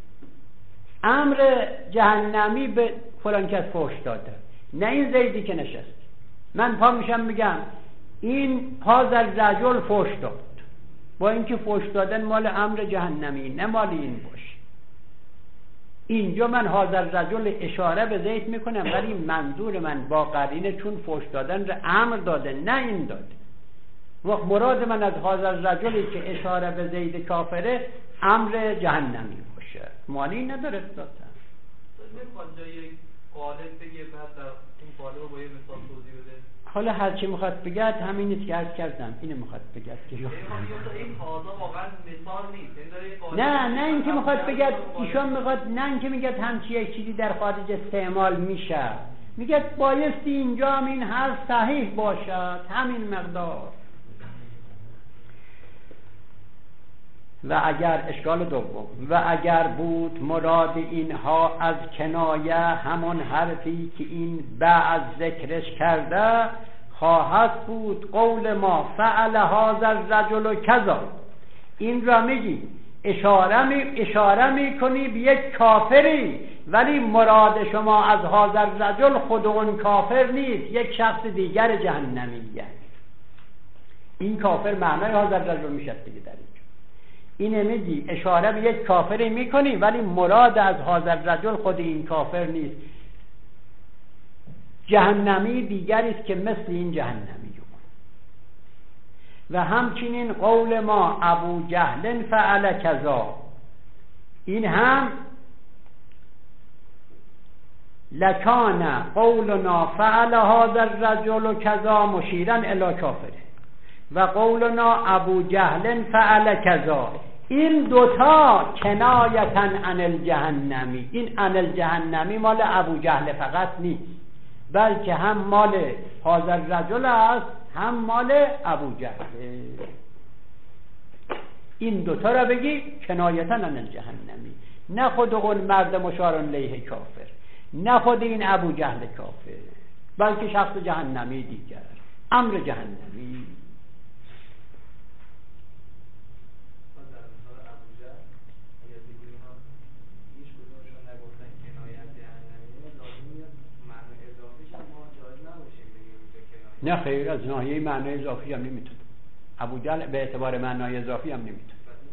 امر جهنمی به فلان کس فحش داده، نه این زیدی که نشست. من پا میشم میگم این حاضر رجل فحش داد، با اینکه فحش دادن مال امر جهنمی نه مال این باشه. اینجا من حاضر رجل اشاره به زید میکنم ولی منظور من با قرینه چون فحش دادن رو امر داده نه این داده. وقت مراد من از حاضر رجلی که اشاره به زید کافره امر جهنمی باشه، معنی نداره ذاتاً. نمیخواد جای قالب بگه بعد در این قالب با یه مثال توضیح بده. حالا هر چی میخواد بگد همین نیست که عرض کردم، اینو میخواد بگد که این حاضر واقعا مثال نیست. نه نه این که میخواد بگد ایشون میخواد نه این که میگه همچی یک چیزی در خارج استعمال میشه، میگه بایستی اینجا هم این حرف صحیح باشد، همین مقدار. و اگر اشکال دوم و اگر بود مراد اینها از کنایه همون حرفی که این بعد ذکرش کرده خواهد بود قول ما فعل هذا الرجل کذا. این را میگی اشاره می اشاره میکنی به یک کافری ولی مراد شما از هذا الرجل خود اون کافر نیست، یک شخص دیگر جهنمیه. این کافر معنای هذا الرجل میشه دیگه در اینجا. اینه میگی اشاره به یک کافری میکنی ولی مراد از حاضر رجل خود این کافر نیست، جهنمی دیگری است که مثل این جهنمی. و همچنین قول ما ابو جهل فعل کذا، این هم لکان قولنا فعل هذا الرجل کذا مشیرا الی کافر و قولنا ابو جهل فعل کذا. این دوتا کنایتا عن الجهنمی، این عن الجهنمی مال ابو جهل فقط نیست، بلکه هم مال هذا الرجل است هم مال ابو جهل. این دوتا را بگی کنایتا عن الجهنمی، نه خود اون مرد مشار الیه کافر، نه خود این ابو جهل کافر، بلکه شخص جهنمی دیگر، امر جهنمی. نه خیر، از ناحیه معنای اضافی هم نمیتونه. ابو جهل به اعتبار معنای اضافی هم نمیتونه.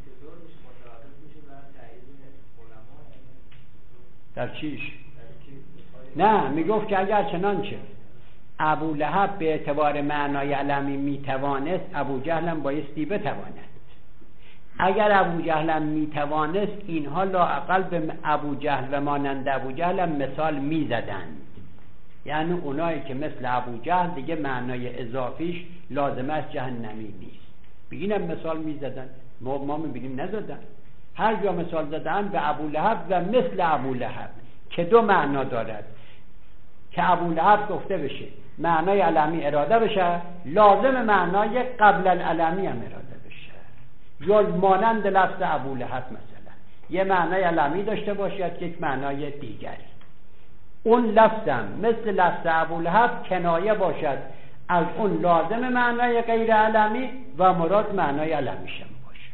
در چیش؟ نه، میگفت که اگر چنانچه ابو لهب به اعتبار معنای علمی میتوانست، ابو جهل هم بایستی بتواند. اگر ابو جهل هم میتوانست، اینها لااقل به ابو جهل و مانند ابو جهل هم مثال میزدند. یعنی اونایی که مثل ابو جهل دیگه معنای اضافیش لازمش جهنمی نیست، بگینم مثال میزدن. ما, ما میبینیم نزدن، هر جا مثال زدن به ابو لهب و مثل ابو لهب که دو معنا دارد، که ابو لهب گفته بشه معنای علمی اراده بشه، لازم معنای قبل العلمی هم اراده بشه. یا مانند لفظ ابو لهب مثلا یه معنای علمی داشته باشد یک معنای دیگری، اون لفظم مثل لفظ ابو لهب کنایه باشد از اون لازم معنای غیر علمی و مراد معنای علمیش هم باشه.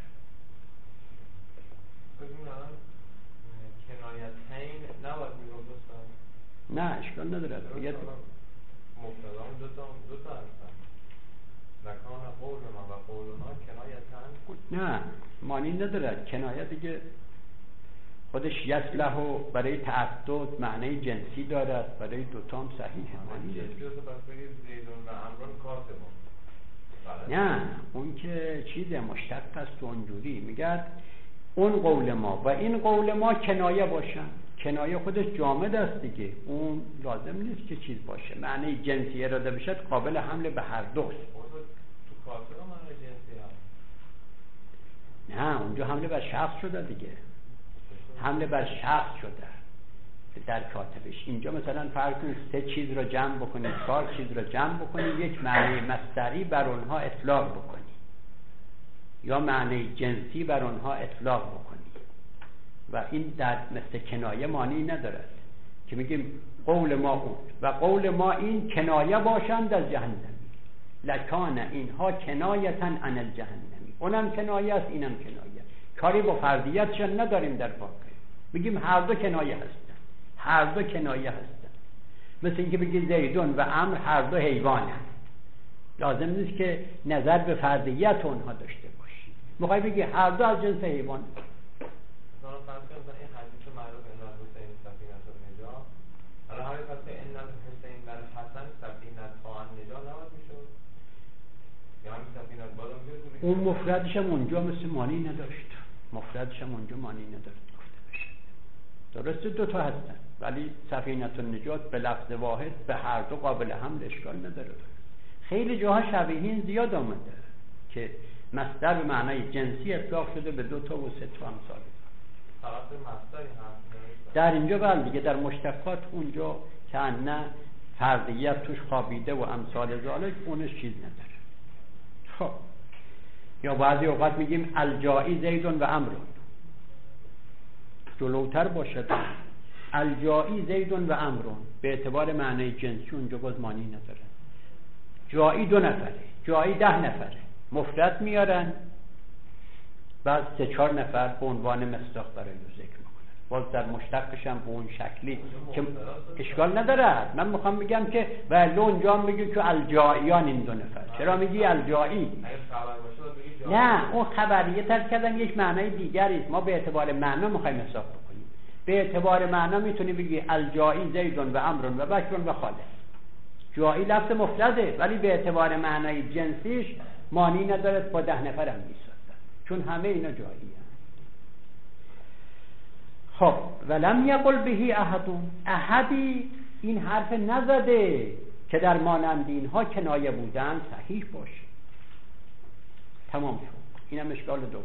کنایتین نباید میگفت؟ نه اشکال نداره. مبتدا دو تا دو تا هستن، لکان قول ما و قولنا کنایتن. نه معنی نداره. کنایه دیگه خودش یصلح و برای تعدد معنی جنسی دارد، برای دوتا هم صحیحه. معنی نه، اون که چیز مشتق است و اونجوری میگه اون قول ما و این قول ما کنایه باشن. کنایه خودش جامد است دیگه، اون لازم نیست که چیز باشه. معنی جنسی اراده بشد قابل حمل به هر دوست. تو کافر معنی جنسی هست؟ نه، اونجا حمله بر شخص شده دیگه، حمله بر شخص شده در کاتبش. اینجا مثلا فرض کنید سه چیز رو جمع بکنید، چهار چیز رو جمع بکنید، یک معنی مصدری بر اونها اطلاق بکنید یا معنی جنسی بر اونها اطلاق بکنید و این در مثل کنایه معنی ندارد که میگیم قول ما اون و قول ما این کنایه باشند از جهنمی. لکان اینها کنایتا عن الجهنمی، اونم کنایه است اینم کنایه، کاری با فردیتشان نداریم. در واقع بگیم هر دو کنایه هستن، هر دو کنایه هستن. مثل اینکه بگی زیدون و عمرو هر دو حیوانن، لازم نیست که نظر به فردیت اونها داشته باشی. میخوای بگی هر دو از جنس حیوان. مثلا فرض کن مثلا این حدیث معروف ان الحسین سفینه النجات، حالا همین پس ان الحسین بر حسن سفینه النجات نباید میشد، یا همین سفینه بالا میشه. اون مفردش هم اونجا مثل معنی نداشت، مفردش هم اونجا معنی نداشت گفته بشه. درسته دو تا هستن ولی سفینه النجات به لفظ واحد به هر دو قابل حمل اشکال نداره. خیلی جاها شبیهین زیاد آمده که مصدر به معنای جنسی اطلاق شده به دو تا و سه تا امثال. فقط مصدری هست در اینجا بله دیگه، در مشتقات اونجا که نه فردیت توش خوابیده و امثال ذالک اونش چیز نداره. خب یا بعضی اوقات میگیم الجائی زیدون و عمرون، جلوتر باشد الجائی زیدون و عمرون به اعتبار معنای جنسی اونجا باز معنی نداره. جائی دو نفره، جائی ده نفره، مفرد میارن بعد سه چهار نفر به عنوان مصداق برای او ذکر میکنن. باز در مشتقش هم به اون شکلی که اشکال نداره. من میخوام بگم که ولی اونجا میگی که الجائیان این دو نفر، چرا میگی الجائی؟ نه اون خبریه تر کردن یک معنای دیگری است. ما به اعتبار معنا میخوایم حساب بکنیم. به اعتبار معنا میتونی بگی الجائی زیدون و عمرون و بکرون و خالد. جائی لفظ مفرده ولی به اعتبار معنای جنسیش مانی ندارد با ده نفرم میسازد، چون همه اینا جایی هست. خب ولم یقل بهی احدون، احدی این حرف نزده که در مانند اینها کنایه بودن صحیح باشه. تمام شد. اینم اشکال دوم.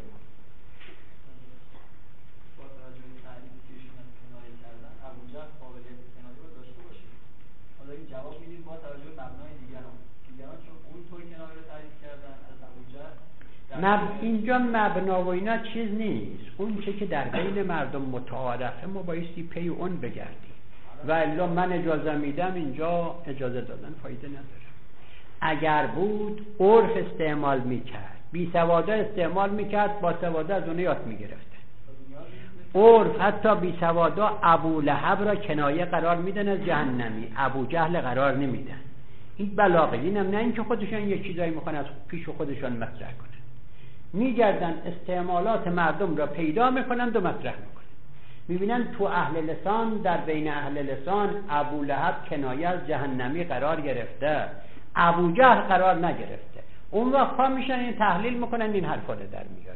با توجه به تعریفی که ایشون از کنایه کردن، ابوجهل قابلیت کنایه رو داشته باشه. حالا این جواب میدیم با توجه به مبنای دیگران. دیگران چون اونطور کنایه رو تعریف کردن از ابوجهل، مب... اینجا مبنا و اینا چیز نیست. اون چه که در بین مردم متعارفه ما بایستی پی اون بگردیم و الا من اجازه میدم اینجا اجازه دادن فایده نداره. اگر بود عرف استعمال میکرد، بی سوادا استعمال میکرد، با سوادا از اون یاد میگرفته. عرف حتی بی سوادا ابو لهب را کنایه قرار میدن از جهنمی، ابو جهل قرار نمیدن. این بلاغه. اینم نه اینکه خودشان یک چیزایی میخوان از پیش خودشان مطرح کنن، میگردن استعمالات مردم را پیدا میکنند و مطرح میکنند. میبینن تو اهل لسان، در بین اهل لسان ابو لهب کنایه از جهنمی قرار گرفته، ابو جهل قرار نگرفته. اون وقت پا میشن این تحلیل میکنن، این حرفا رو در میاره.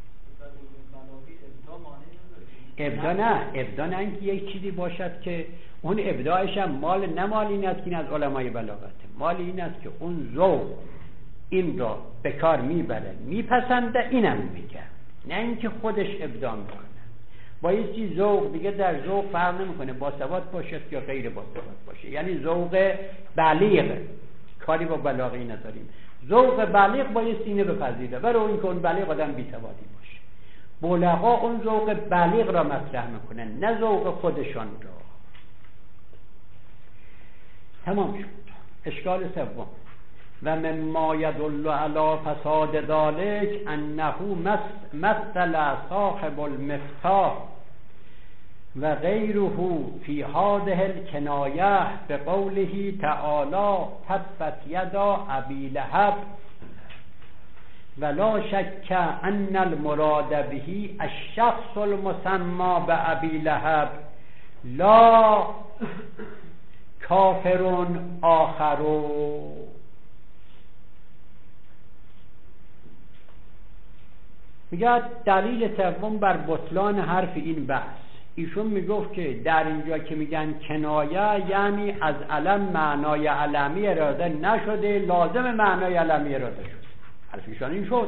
ابدا نه، ابدا نه اینکه یک چیزی باشد که اون ابداعش هم مال نه مال این است که این از علمای بلاغته، مال این است که اون ذوق این را به کار میبره، میپسنده، اینم میگه، نه اینکه خودش ابداع میکنه. با یه چیز ذوق دیگه در ذوق فرق نمیکنه با سواد باشد یا غیر با سواد باشه، یعنی ذوق بلیغ، کاری با بلاغی نداریم. ذوق بلیغ با یه سینه بپذیره، برای این که اون بلیغ آدم بی‌سوادی باشه. بلغا اون ذوق بلیغ را مطرح میکنن، نه ذوق خودشان را. تمام شد. اشکال سوم، و مما یدل علی فساد ذلک انه مثل صاحب المفتاح و غیره فی هذه الکنایه بقوله تعالی تبت یدا ابی لهب ولا شک ان المراد به الشخص المسمى بابی لهب لا کافر آخر. میگه دلیل سوم بر بطلان حرف این بحث، ایشون میگفت که در اینجا که میگن کنایه یعنی از علم معنای علمی اراده نشده، لازم معنای علمی اراده شد. حرف ایشان این شد.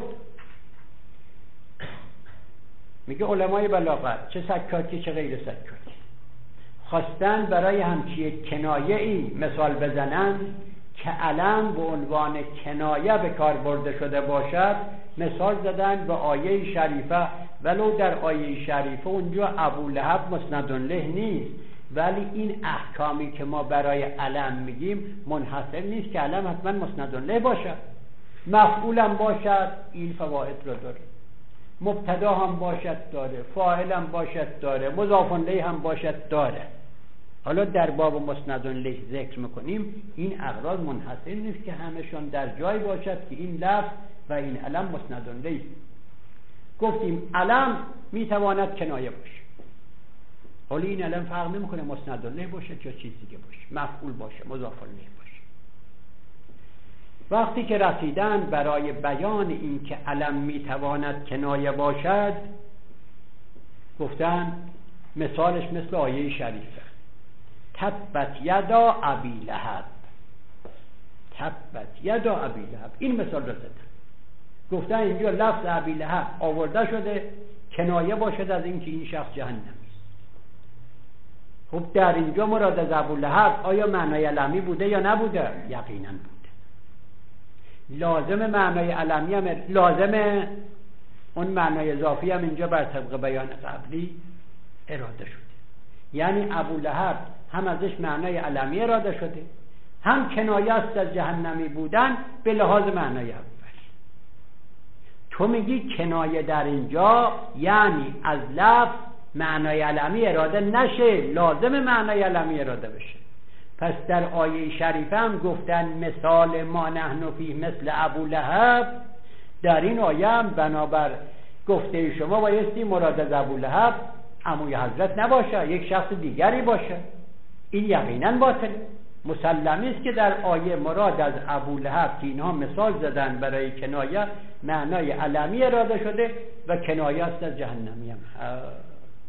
میگه علمای بلاغت چه سکاتی چه غیر سکاتی خواستن برای همچی کنایه ای مثال بزنن که علم به عنوان کنایه به کار برده شده باشد، مثال زدن به آیه شریفه، ولو در آیه شریفه اونجا ابو لهب مسند له نیست، ولی این احکامی که ما برای علم میگیم منحصر نیست که علم حتما مسند له باشد، مفعولم باشد این فواید رو داره، مبتدا هم باشد داره، فاعل هم باشد داره، مضاف الیه هم باشد داره. حالا در باب مسند له ذکر میکنیم، این اغراض منحصر نیست که همشون در جای باشد که این لفظ و این علم مسند له. گفتیم علم میتواند کنایه باشه، حالا این علم فرق نمیکنه مسند له باشه یا چیز دیگه باشه، مفعول باشه، مضاف الیه باشه. وقتی که رسیدن برای بیان این که علم میتواند کنایه باشد، گفتن مثالش مثل آیه شریفه تبت یدا ابی لهب، تبت یدا ابی لهب، این مثال رو زدن. گفتن اینجا لفظ ابی لهب آورده شده کنایه باشد از اینکه این شخص جهنمی است. خب در اینجا مراد از ابو لهب آیا معنای علمی بوده یا نبوده؟ یقینا بوده. لازم معنای علمی هم لازم اون معنای اضافی هم اینجا بر طبق بیان قبلی اراده شده، یعنی ابو لهب هم ازش معنای علمی اراده شده، هم کنایه است از جهنمی بودن به لحاظ معنای اول. تو میگی کنایه در اینجا یعنی از لفظ معنای علمی اراده نشه، لازم معنای علمی اراده بشه. پس در آیه شریفه هم گفتن مثال ما نحن فی مثل ابو لهب، در این آیه هم بنابر گفته شما بایستی مراد از ابو لهب عموی حضرت نباشه، یک شخص دیگری باشه. این یقینا باطله. مسلمی است که در آیه مراد از ابولهب که اینها مثال زدن برای کنایه معنای علمی اراده شده و کنایه است از جهنمی هم هست.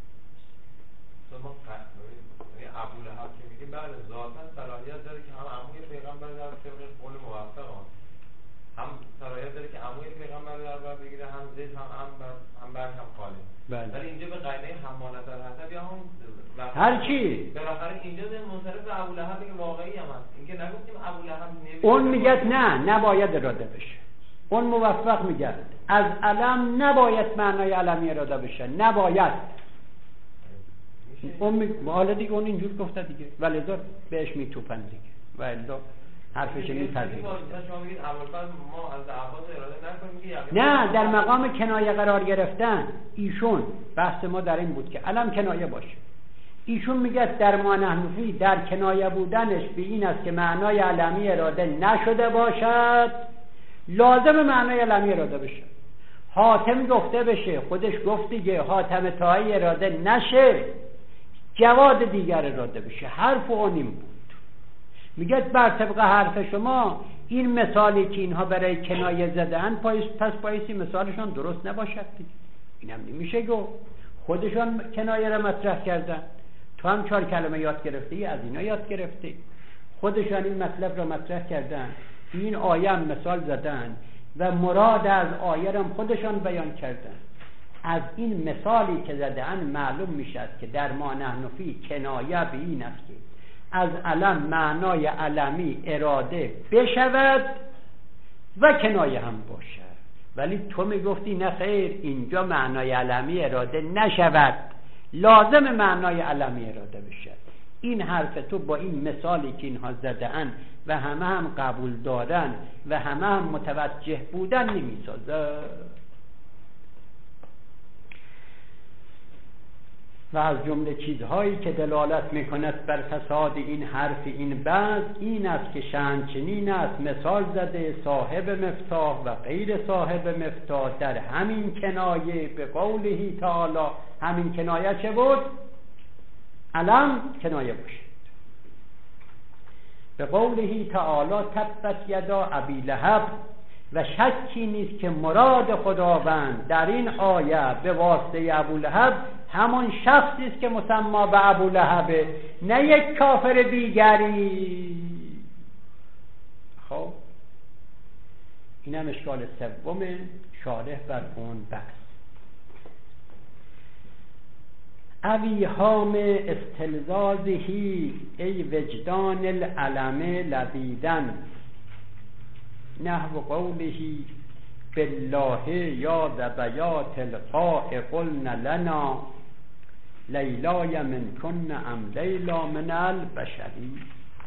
ابولهب که میگیم بله ذاتاً صلاحیت داره که هم عموی پیغمبر در طبق قول موفق آن هم صلاحیت داره که عموی پیغمبر در بر بگیره، هم زید هم هم هم بر هم خاله. بله. ولی اینجا به قاعده حمالت الحسب یا هم هر چی بالاخره اینجا منصرف به ابولهب که واقعی هم هست. اینکه نگفتیم ابولهب نمیشه. اون میگه نه نباید اراده بشه. اون موفق میگه از علم نباید معنای علمی اراده بشه، نباید. اون می... حالا دیگه اون اینجور گفته دیگه ولی ذات بهش میتوپن دیگه و الا حرفش میپذیره. شما میگید ابوالفضل ما از عباس اراده نکنیم که نه در مقام کنایه قرار گرفتن. ایشون بحث ما در این بود که علم کنایه باشه. ایشون میگه در ما نحنفی در کنایه بودنش به این است که معنای علمی اراده نشده باشد، لازم معنای علمی اراده بشه. حاتم گفته بشه، خودش گفت دیگه حاتم طایی اراده نشه، جواد دیگر اراده بشه. حرف اون این بود. میگه بر طبق حرف شما این مثالی که اینها برای کنایه زدن پایس پس پایسی مثالشان درست نباشد دیگه. اینم نمیشه گفت. خودشان کنایه را مطرح کردن. تو هم چهار کلمه یاد گرفتی، از اینا یاد گرفتی. خودشان این مطلب را مطرح کردن، این آیه هم مثال زدن و مراد از آیه را خودشان بیان کردن. از این مثالی که زدن معلوم میشد که در ما نحنفی کنایه به این است که از علم معنای علمی اراده بشود و کنایه هم باشد. ولی تو میگفتی نه خیر، اینجا معنای علمی اراده نشود، لازم معنای علمی اراده بشد. این حرف تو با این مثالی که اینها زدن و همه هم قبول دارن و همه هم متوجه بودن نمیسازه. و از جمله چیزهایی که دلالت میکند بر فساد این حرف این بعض این است که شأن چنین است مثال زده صاحب مفتاح و غیر صاحب مفتاح در همین کنایه به قوله تعالی. همین کنایه چه بود؟ علم کنایه باشد. به قوله تعالی تبت یدا ابی لهب، و شکی نیست که مراد خداوند در این آیه به واسطه ابولهب همون شخصی است که مسما به ابولهبه، نه یک کافر دیگری. خب اینم اشکال سوم شارح بر اون بحث. اویهام استلزازهی ای وجدان العلم لذیدن نحو قوله بالله یا ذبیات القاء قلن لنا لیلای من کن ام لیلا من البشری.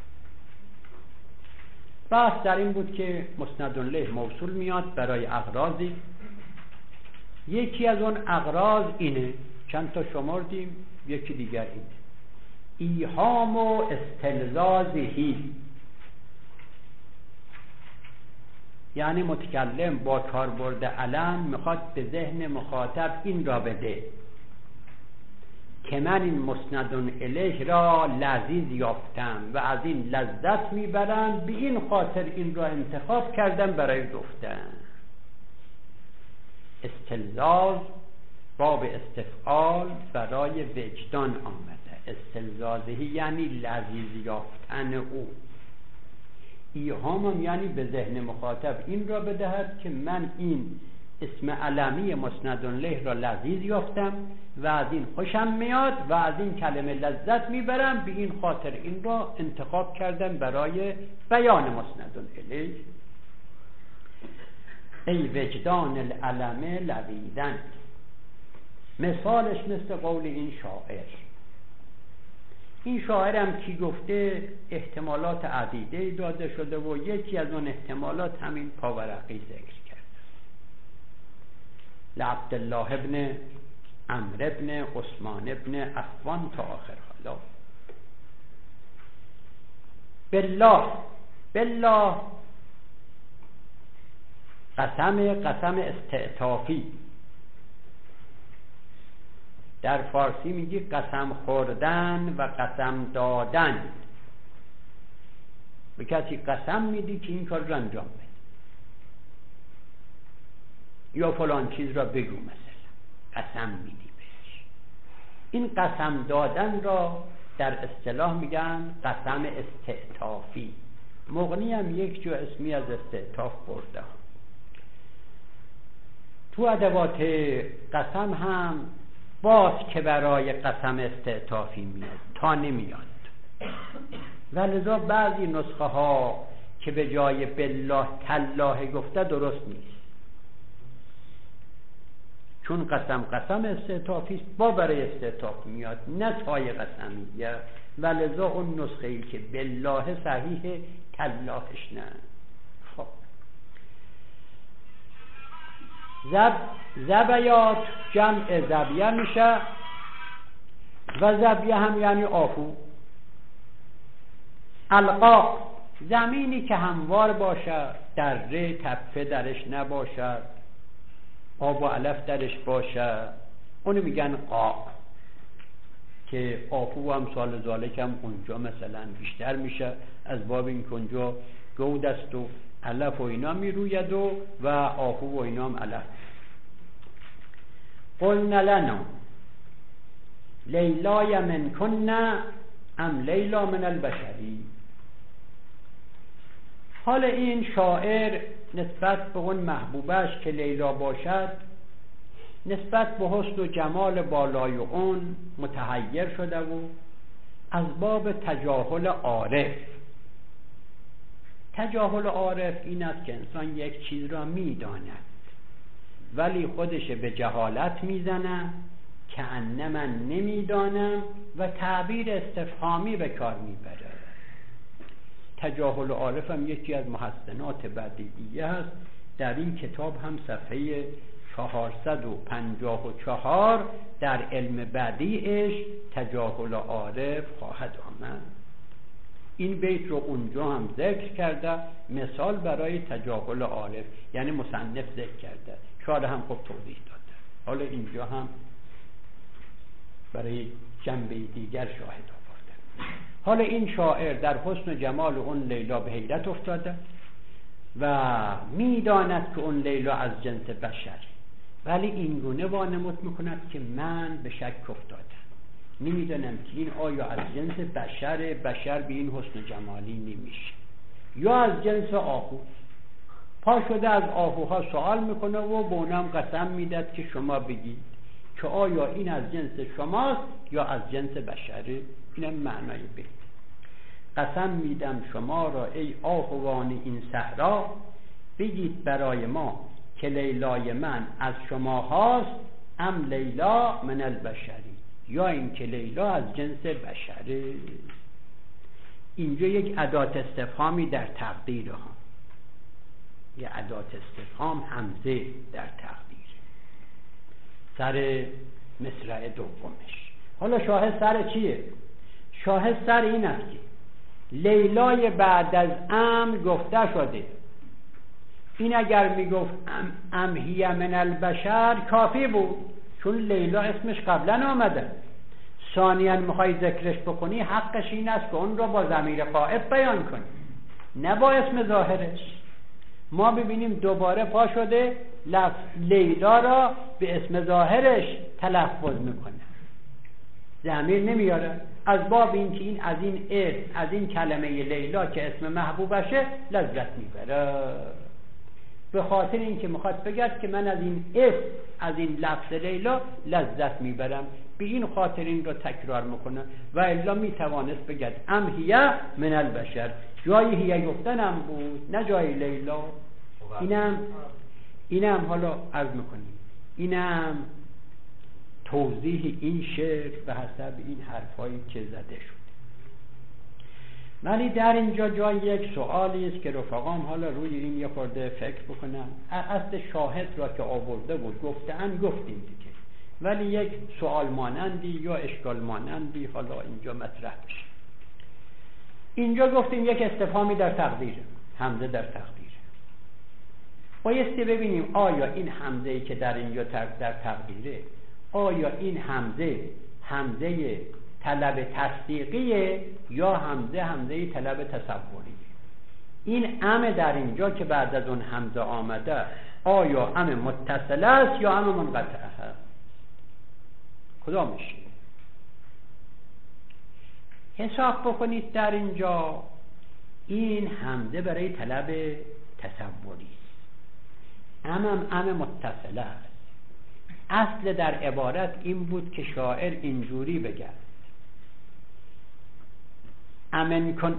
بحث در این بود که مسند الیه موصول میاد برای اغراضی. یکی از اون اغراض اینه، چند تا شمردیم، یکی دیگر اینه ایهام و استلزازهی، یعنی متکلم با کاربرد علم میخواد به ذهن مخاطب این را بده که من این مسند الیه را لذیذ یافتم و از این لذت میبرم، به این خاطر این را انتخاب کردم برای گفتن. استلزاز باب استفعال برای وجدان آمده. استلزازهی یعنی لذیذ یافتن او. ایهام هم یعنی به ذهن مخاطب این را بدهد که من این اسم علمی مسند الیه را لذیذ یافتم و از این خوشم میاد و از این کلمه لذت میبرم، به این خاطر این را انتخاب کردم برای بیان مسند الیه. ای وجدان العلم لذیذن. مثالش مثل قول این شاعر. این شاعرم کی گفته احتمالات عدیده داده شده و یکی از اون احتمالات همین پاورقی ذکر کرده. لعبدالله ابن عمرو ابن عثمان ابن عفان تا آخر حالا. بالله، بالله قسم، قسم استعطافی. در فارسی میگی قسم خوردن و قسم دادن. به کسی قسم میدی که این کار رو انجام بده یا فلان چیز را بگو، مثلا قسم میدی بهش. این قسم دادن را در اصطلاح میگن قسم استعطافی. مغنی هم یک جو اسمی از استعطاف برده. تو ادوات قسم هم باز که برای قسم استعطافی میاد تا نمیاد، ولذا بعضی نسخه ها که به جای بالله تالله گفته درست نیست، چون قسم قسم استعطافی است، با برای استعطاف میاد نه تای قسمیه، ولذا اون نسخه ای که بالله صحیح، تاللهش نه. خب زب زبیات جمع زبیه میشه و زبیه هم یعنی آهو. القا زمینی که هموار باشد، دره تپه درش نباشد، آب و علف درش باشد، اونو میگن قا، که آهو هم سال ذالک هم اونجا مثلا بیشتر میشه از باب این که اونجا گود است و علف و اینا میروید و و آهو و اینا هم علف. قلنا لنا لیلای من کننا ام لیلا من البشری. حال این شاعر نسبت به اون محبوبش که لیلا باشد، نسبت به حسن و جمال بالای اون متحیر شده و از باب تجاهل عارف. تجاهل عارف این است که انسان یک چیز را میداند ولی خودش به جهالت میزنه که انه من نمیدانم و تعبیر استفهامی به کار میبره. تجاهل عارف هم یکی از محسنات بدیعیه است. در این کتاب هم صفحه چهارصد و پنجاه و چهار در علم بدیعش تجاهل عارف خواهد آمد. این بیت رو اونجا هم ذکر کرده، مثال برای تجاهل عارف، یعنی مصنف ذکر کرده، شاید هم خب توضیح داده. حالا اینجا هم برای جنبه دیگر شاهد آورده. حالا این شاعر در حسن و جمال اون لیلا به حیرت افتاده و میداند که اون لیلا از جنس بشر، ولی این گونه وانمود میکند که من به شک افتادم، نمیدانم که این آیا از جنس بشر، بشر به این حسن و جمالی نمیشه، یا از جنس آهو. پا شده از آهوها سوال میکنه و به اونم قسم میداد که شما بگید که آیا این از جنس شماست یا از جنس بشره. اینم معنای بیت. قسم میدم شما را ای آهوان این صحرا، بگید برای ما که لیلای من از شما هاست ام لیلا من البشری، یا این که لیلا از جنس بشره. اینجا یک ادات استفهامی در تقدیر ها، یک ادات استفهام همزه در تقدیر سر مصرع دومش. حالا شاهد سر چیه؟ شاهد سر این است که لیلای بعد از ام گفته شده. این اگر میگفت ام, ام هی من البشر کافی بود، چون لیلا اسمش قبلا آمده. ثانیاً میخوای ذکرش بکنی، حقش این است که اون رو با ضمیر غائب بیان کنی، نه با اسم ظاهرش. ما ببینیم دوباره پا شده لفظ لیلا را به اسم ظاهرش تلفظ میکنه، ضمیر نمیاره، از باب این که این از این اسم، از این کلمه لیلا که اسم محبوبشه لذت میبره. به خاطر این که میخواد بگد که من از این اسم، از این لفظ لیلا لذت میبرم، به این خاطر این رو تکرار میکنه. و الا میتوانست بگد ام هیه من البشر، جای هیه گفتنم بود نه جای لیلا. اینم اینم حالا عرض میکنیم، اینم توضیح این شعر به حسب این حرفایی که زده شد. ولی در اینجا جای یک سوالی است که رفقام حالا روی این یه خورده فکر بکنن. اصل شاهد را که آورده بود گفتن گفتیم دیگه، ولی یک سوال مانندی یا اشکال مانندی حالا اینجا مطرح بشه. اینجا گفتیم یک استفهامی در تقدیر، حمزه در تقدیر. بایستی ببینیم آیا این حمزه‌ای که در اینجا در تقدیره، آیا این حمزه حمزه طلب تصدیقیه یا حمزه حمزه طلب تصوریه؟ این ام در اینجا که بعد از اون همزه آمده آیا ام متصل است یا ام منقطع است؟ کدامش؟ حساب بکنید در اینجا این همزه برای طلب تصوری است، ام ام ام متصل است. اصل در عبارت این بود که شاعر اینجوری بگه امن کن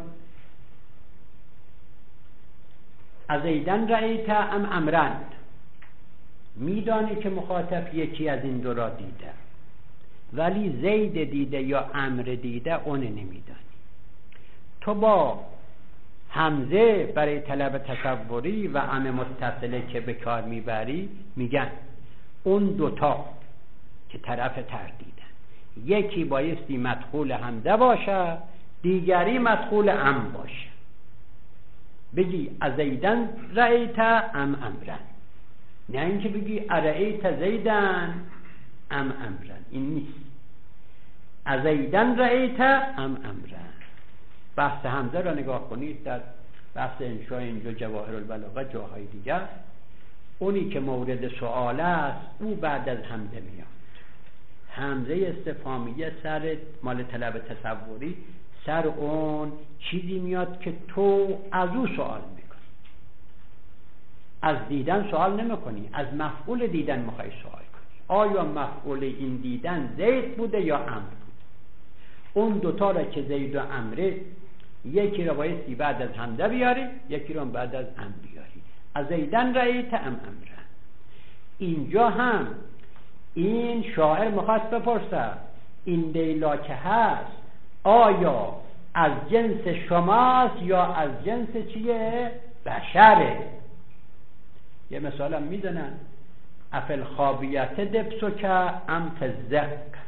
از ایدن رأیت ام امرند، میدانی که مخاطب یکی از این دو را دیده ولی زید دیده یا امر دیده اون نمیدانی. تو با همزه برای طلب تصوری و ام متصله که به کار میبری میگن اون دوتا که طرف تردیدن یکی بایستی مدخول همزه باشه دیگری مدخول ام باشه. بگی ازیدن رأیت ام امرن، نه اینکه بگی ارأیت زیدن ام امرن. این نیست. ازیدن رأیت ام امرن. بحث همزه را نگاه کنید در بحث انشاء اینجا جواهر البلاغه جاهای دیگر، اونی که مورد سؤال است او بعد از همزه میاد. همزه استفهامیه سر مال طلب تصوری سر اون چیزی میاد که تو از او سوال میکنی، از دیدن سوال نمیکنی، از مفعول دیدن میخوای سوال کنی. آیا مفعول این دیدن زید بوده یا امر بود؟ اون دوتا را که زید و امره یکی را بایستی بعد از همزه بیاری یکی را بعد از ام بیاری. از زیدن رأیت ام امرن. اینجا هم این شاعر میخواست بپرسه این لیلا که هست آیا از جنس شماست یا از جنس چیه؟ بشره. یه مثال هم میدنن افل خابیت دبسو که ام فزق.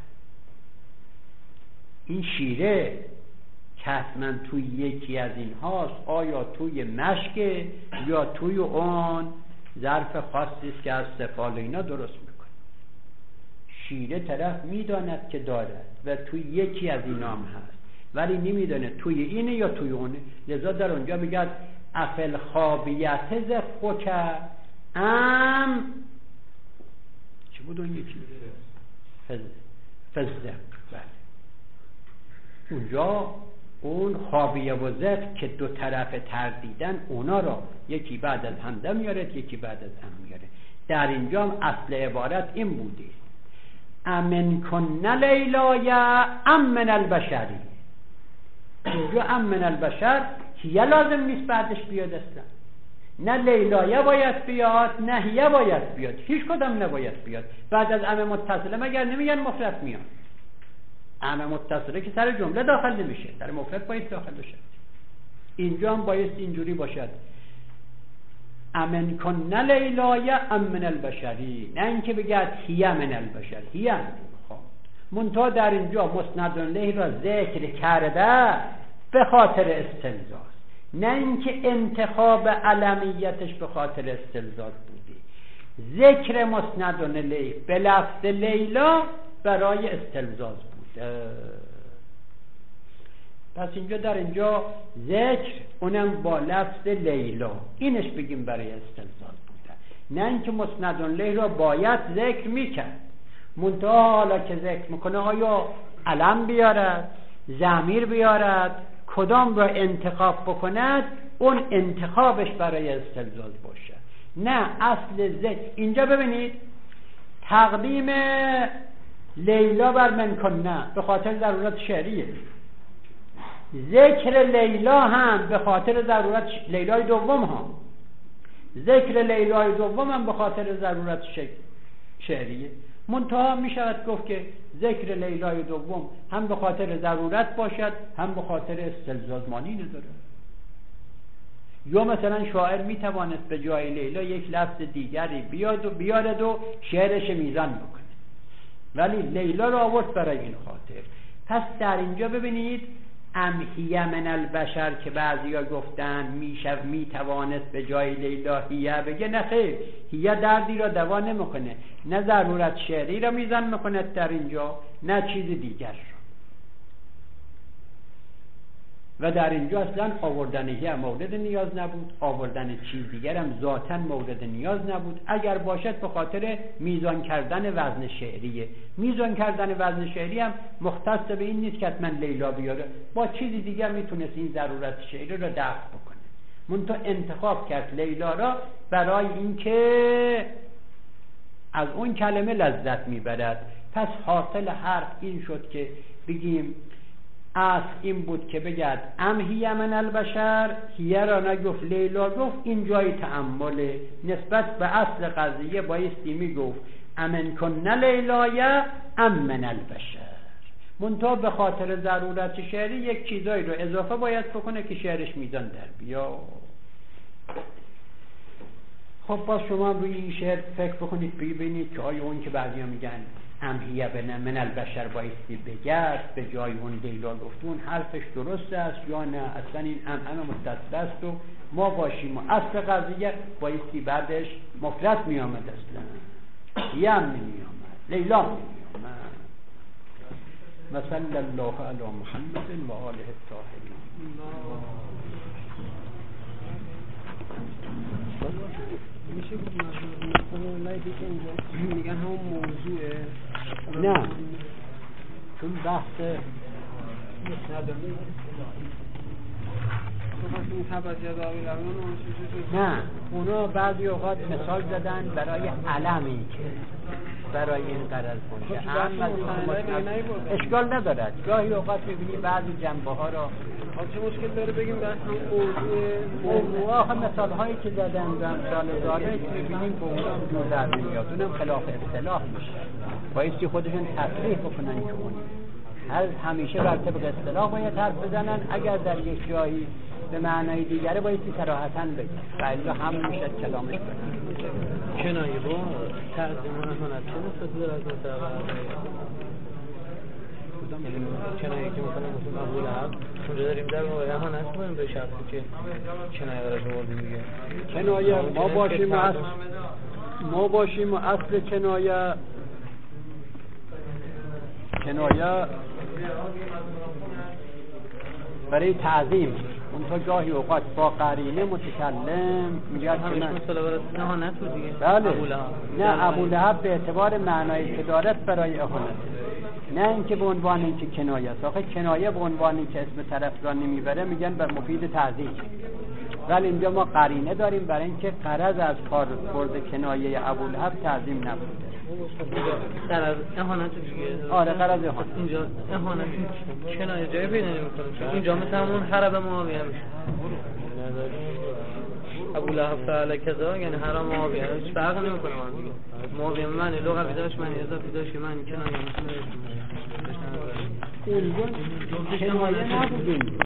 این شیره که حتما توی یکی از این هاست، آیا توی مشک یا توی اون ظرف خاصی است که از سفال اینا درست میکنه. شیره طرف میداند که دارد و توی یکی از اینا هم هست ولی نمیدانه توی اینه یا توی اونه، لذا در اونجا میگه افل خابیت زفو که ام چی بود اون یکی؟ فز فزق. بله اونجا اون خابیه و زف که دو طرف تردیدن اونا را یکی بعد از همزه میاره یکی بعد از ام میاره. در اینجا اصل عبارت این بوده امن کن لیلای ام من البشری. اینجا ام من البشر هیه لازم نیست بعدش بیاد اصلا، نه لیلایه باید بیاد نه هیه باید بیاد، هیچ کدام نباید بیاد بعد از ام متصله، مگر نمیگن مفرد میاد. ام متصله که سر جمله داخل نمیشه، سر مفرد باید داخل بشه. اینجا هم باید اینجوری باشد امن کن لیلای ام من البشری، نه اینکه بگه هیه من البشر. هیه خب منتها در اینجا مسند الیه را ذکر کرده به خاطر استلزاز، نه اینکه انتخاب علمیتش به خاطر استلزاز بودی. ذکر مسند الیه به لفظ لیلا برای استلزاز بوده. پس اینجا در اینجا ذکر اونم با لفظ لیلا اینش بگیم برای استلزاز بوده، نه اینکه مسند الیه را باید ذکر میکرد. منتها حالا که ذکر میکنه آیا علم بیارد ضمیر بیارد کدام را انتخاب بکند، اون انتخابش برای استلزاز باشه، نه اصل ذکر. اینجا ببینید تقدیم لیلا بر من کنه به خاطر ضرورت شعریه، ذکر لیلا هم به خاطر ضرورت لیلای دوم هم، ذکر لیلای دوم هم به خاطر ضرورت شعریه. منتها می شود گفت که ذکر لیلای دوم هم به خاطر ضرورت باشد هم به خاطر استلزازمانی نداره. یا مثلا شاعر می توانست به جای لیلا یک لفظ دیگری بیاد و بیارد و شعرش میزان بکنه، ولی لیلا را آورد برای این خاطر. پس در اینجا ببینید ام هیه من البشر که بعضیا گفتن میشو میتوانست به جای لیلا هیه بگه، نه خیر، هیه دردی را دوا نمیکنه، نه ضرورت شعری را میزن میکنه در اینجا نه چیز دیگر را. و در اینجا اصلا آوردن یه مورد نیاز نبود، آوردن چیز دیگر هم ذاتاً مورد نیاز نبود. اگر باشد به خاطر میزان کردن وزن شعریه. میزان کردن وزن شعری هم مختص به این نیست که حتما لیلا بیاره، با چیزی دیگر میتونست این ضرورت شعری رو دفع بکنه. منتها انتخاب کرد لیلا را برای اینکه از اون کلمه لذت میبرد. پس حاصل حرف این شد که بگیم اصل این بود که بگد ام هی من البشر، هیه را نگفت لیلا گفت، این جای تأمله. نسبت به اصل قضیه بایستی میگفت امن کن لیلایه ام من البشر. منتها به خاطر ضرورت شعری یک چیزایی رو اضافه باید بکنه که شعرش میزان در بیا. خب باز شما روی این شعر فکر بکنید ببینید که آیا اون که بعضیا میگن امهیه بن من البشر بایستی بگرد به جای اون لیلا گفتون حرفش درست است یا نه، اصلا این ام ام متصل است و ما باشیم و اصل قضیه بایستی بعدش مفرد می آمد، اصلا هیه هم نمی آمد، لیلا نمی آمد. مثلا الله علی محمد و آله الطاهرین. میشه که مثلا لایفی که اینجا میگن همون موضوعه؟ نه، چون بحث نه، اونا بعضی اوقات مثال زدن برای علمی که برای این قرار باشه. اشکال ندارد، گاهی اوقات میبینی بعضی جنبه ها را. چه مشکل داره بگیم بحث هم موضوع موضوع آخه مثال هایی که زدن و امثال ذالک میبینیم به اونم جور در نمیاد، اونم خلاف اصطلاح میشه. بایستی خودشون تصریح بکنن که اونی هر همیشه بر طبق اصطلاح باید حرف بزنن، اگر در یک جایی به معنای دیگره بایستی صراحتاً بگن و الا هم میشه کلامش کنن. کنایه با تعظیم و امانت چه نسبتی داره از مطلقه؟ کنایه که مثلا مثل ابو لهب اونجا داریم در موقع امانت کنیم به شخصی که کنایه براش آوردیم دیگه. کنایه ما باشیم و اصل ما باشیم و اصل کنایه کنایه برای تعظیم. اون تو گاهی اوقات با قرینه متکلم میگه که من اهانت بود دیگه. بله. نه ابو لهب به اعتبار معنایی که دارد برای اهانت، نه اینکه به عنوان اینکه کنایه است. آخه کنایه به عنوان اینکه اسم طرف را نمیبره میگن بر مفید تعظیم، ولی اینجا ما قرینه داریم برای اینکه غرض از کار برد کنایه ابو لهب تعظیم نبوده. غرض اهانت دیگه. آره غرض اهانت. اینجا اهانت کنایه جای پیدا نمی‌کنه. اینجا مثلا اون حرب معاویه میشه. ابو لهب فعل کذا یعنی حرام معاویه هیچ فرق نمی‌کنه با هم دیگه. معاویه معنی لغوی داشت، معنی اضافی داشت، معنی کنایه مثلا اون کنایه نبودیم.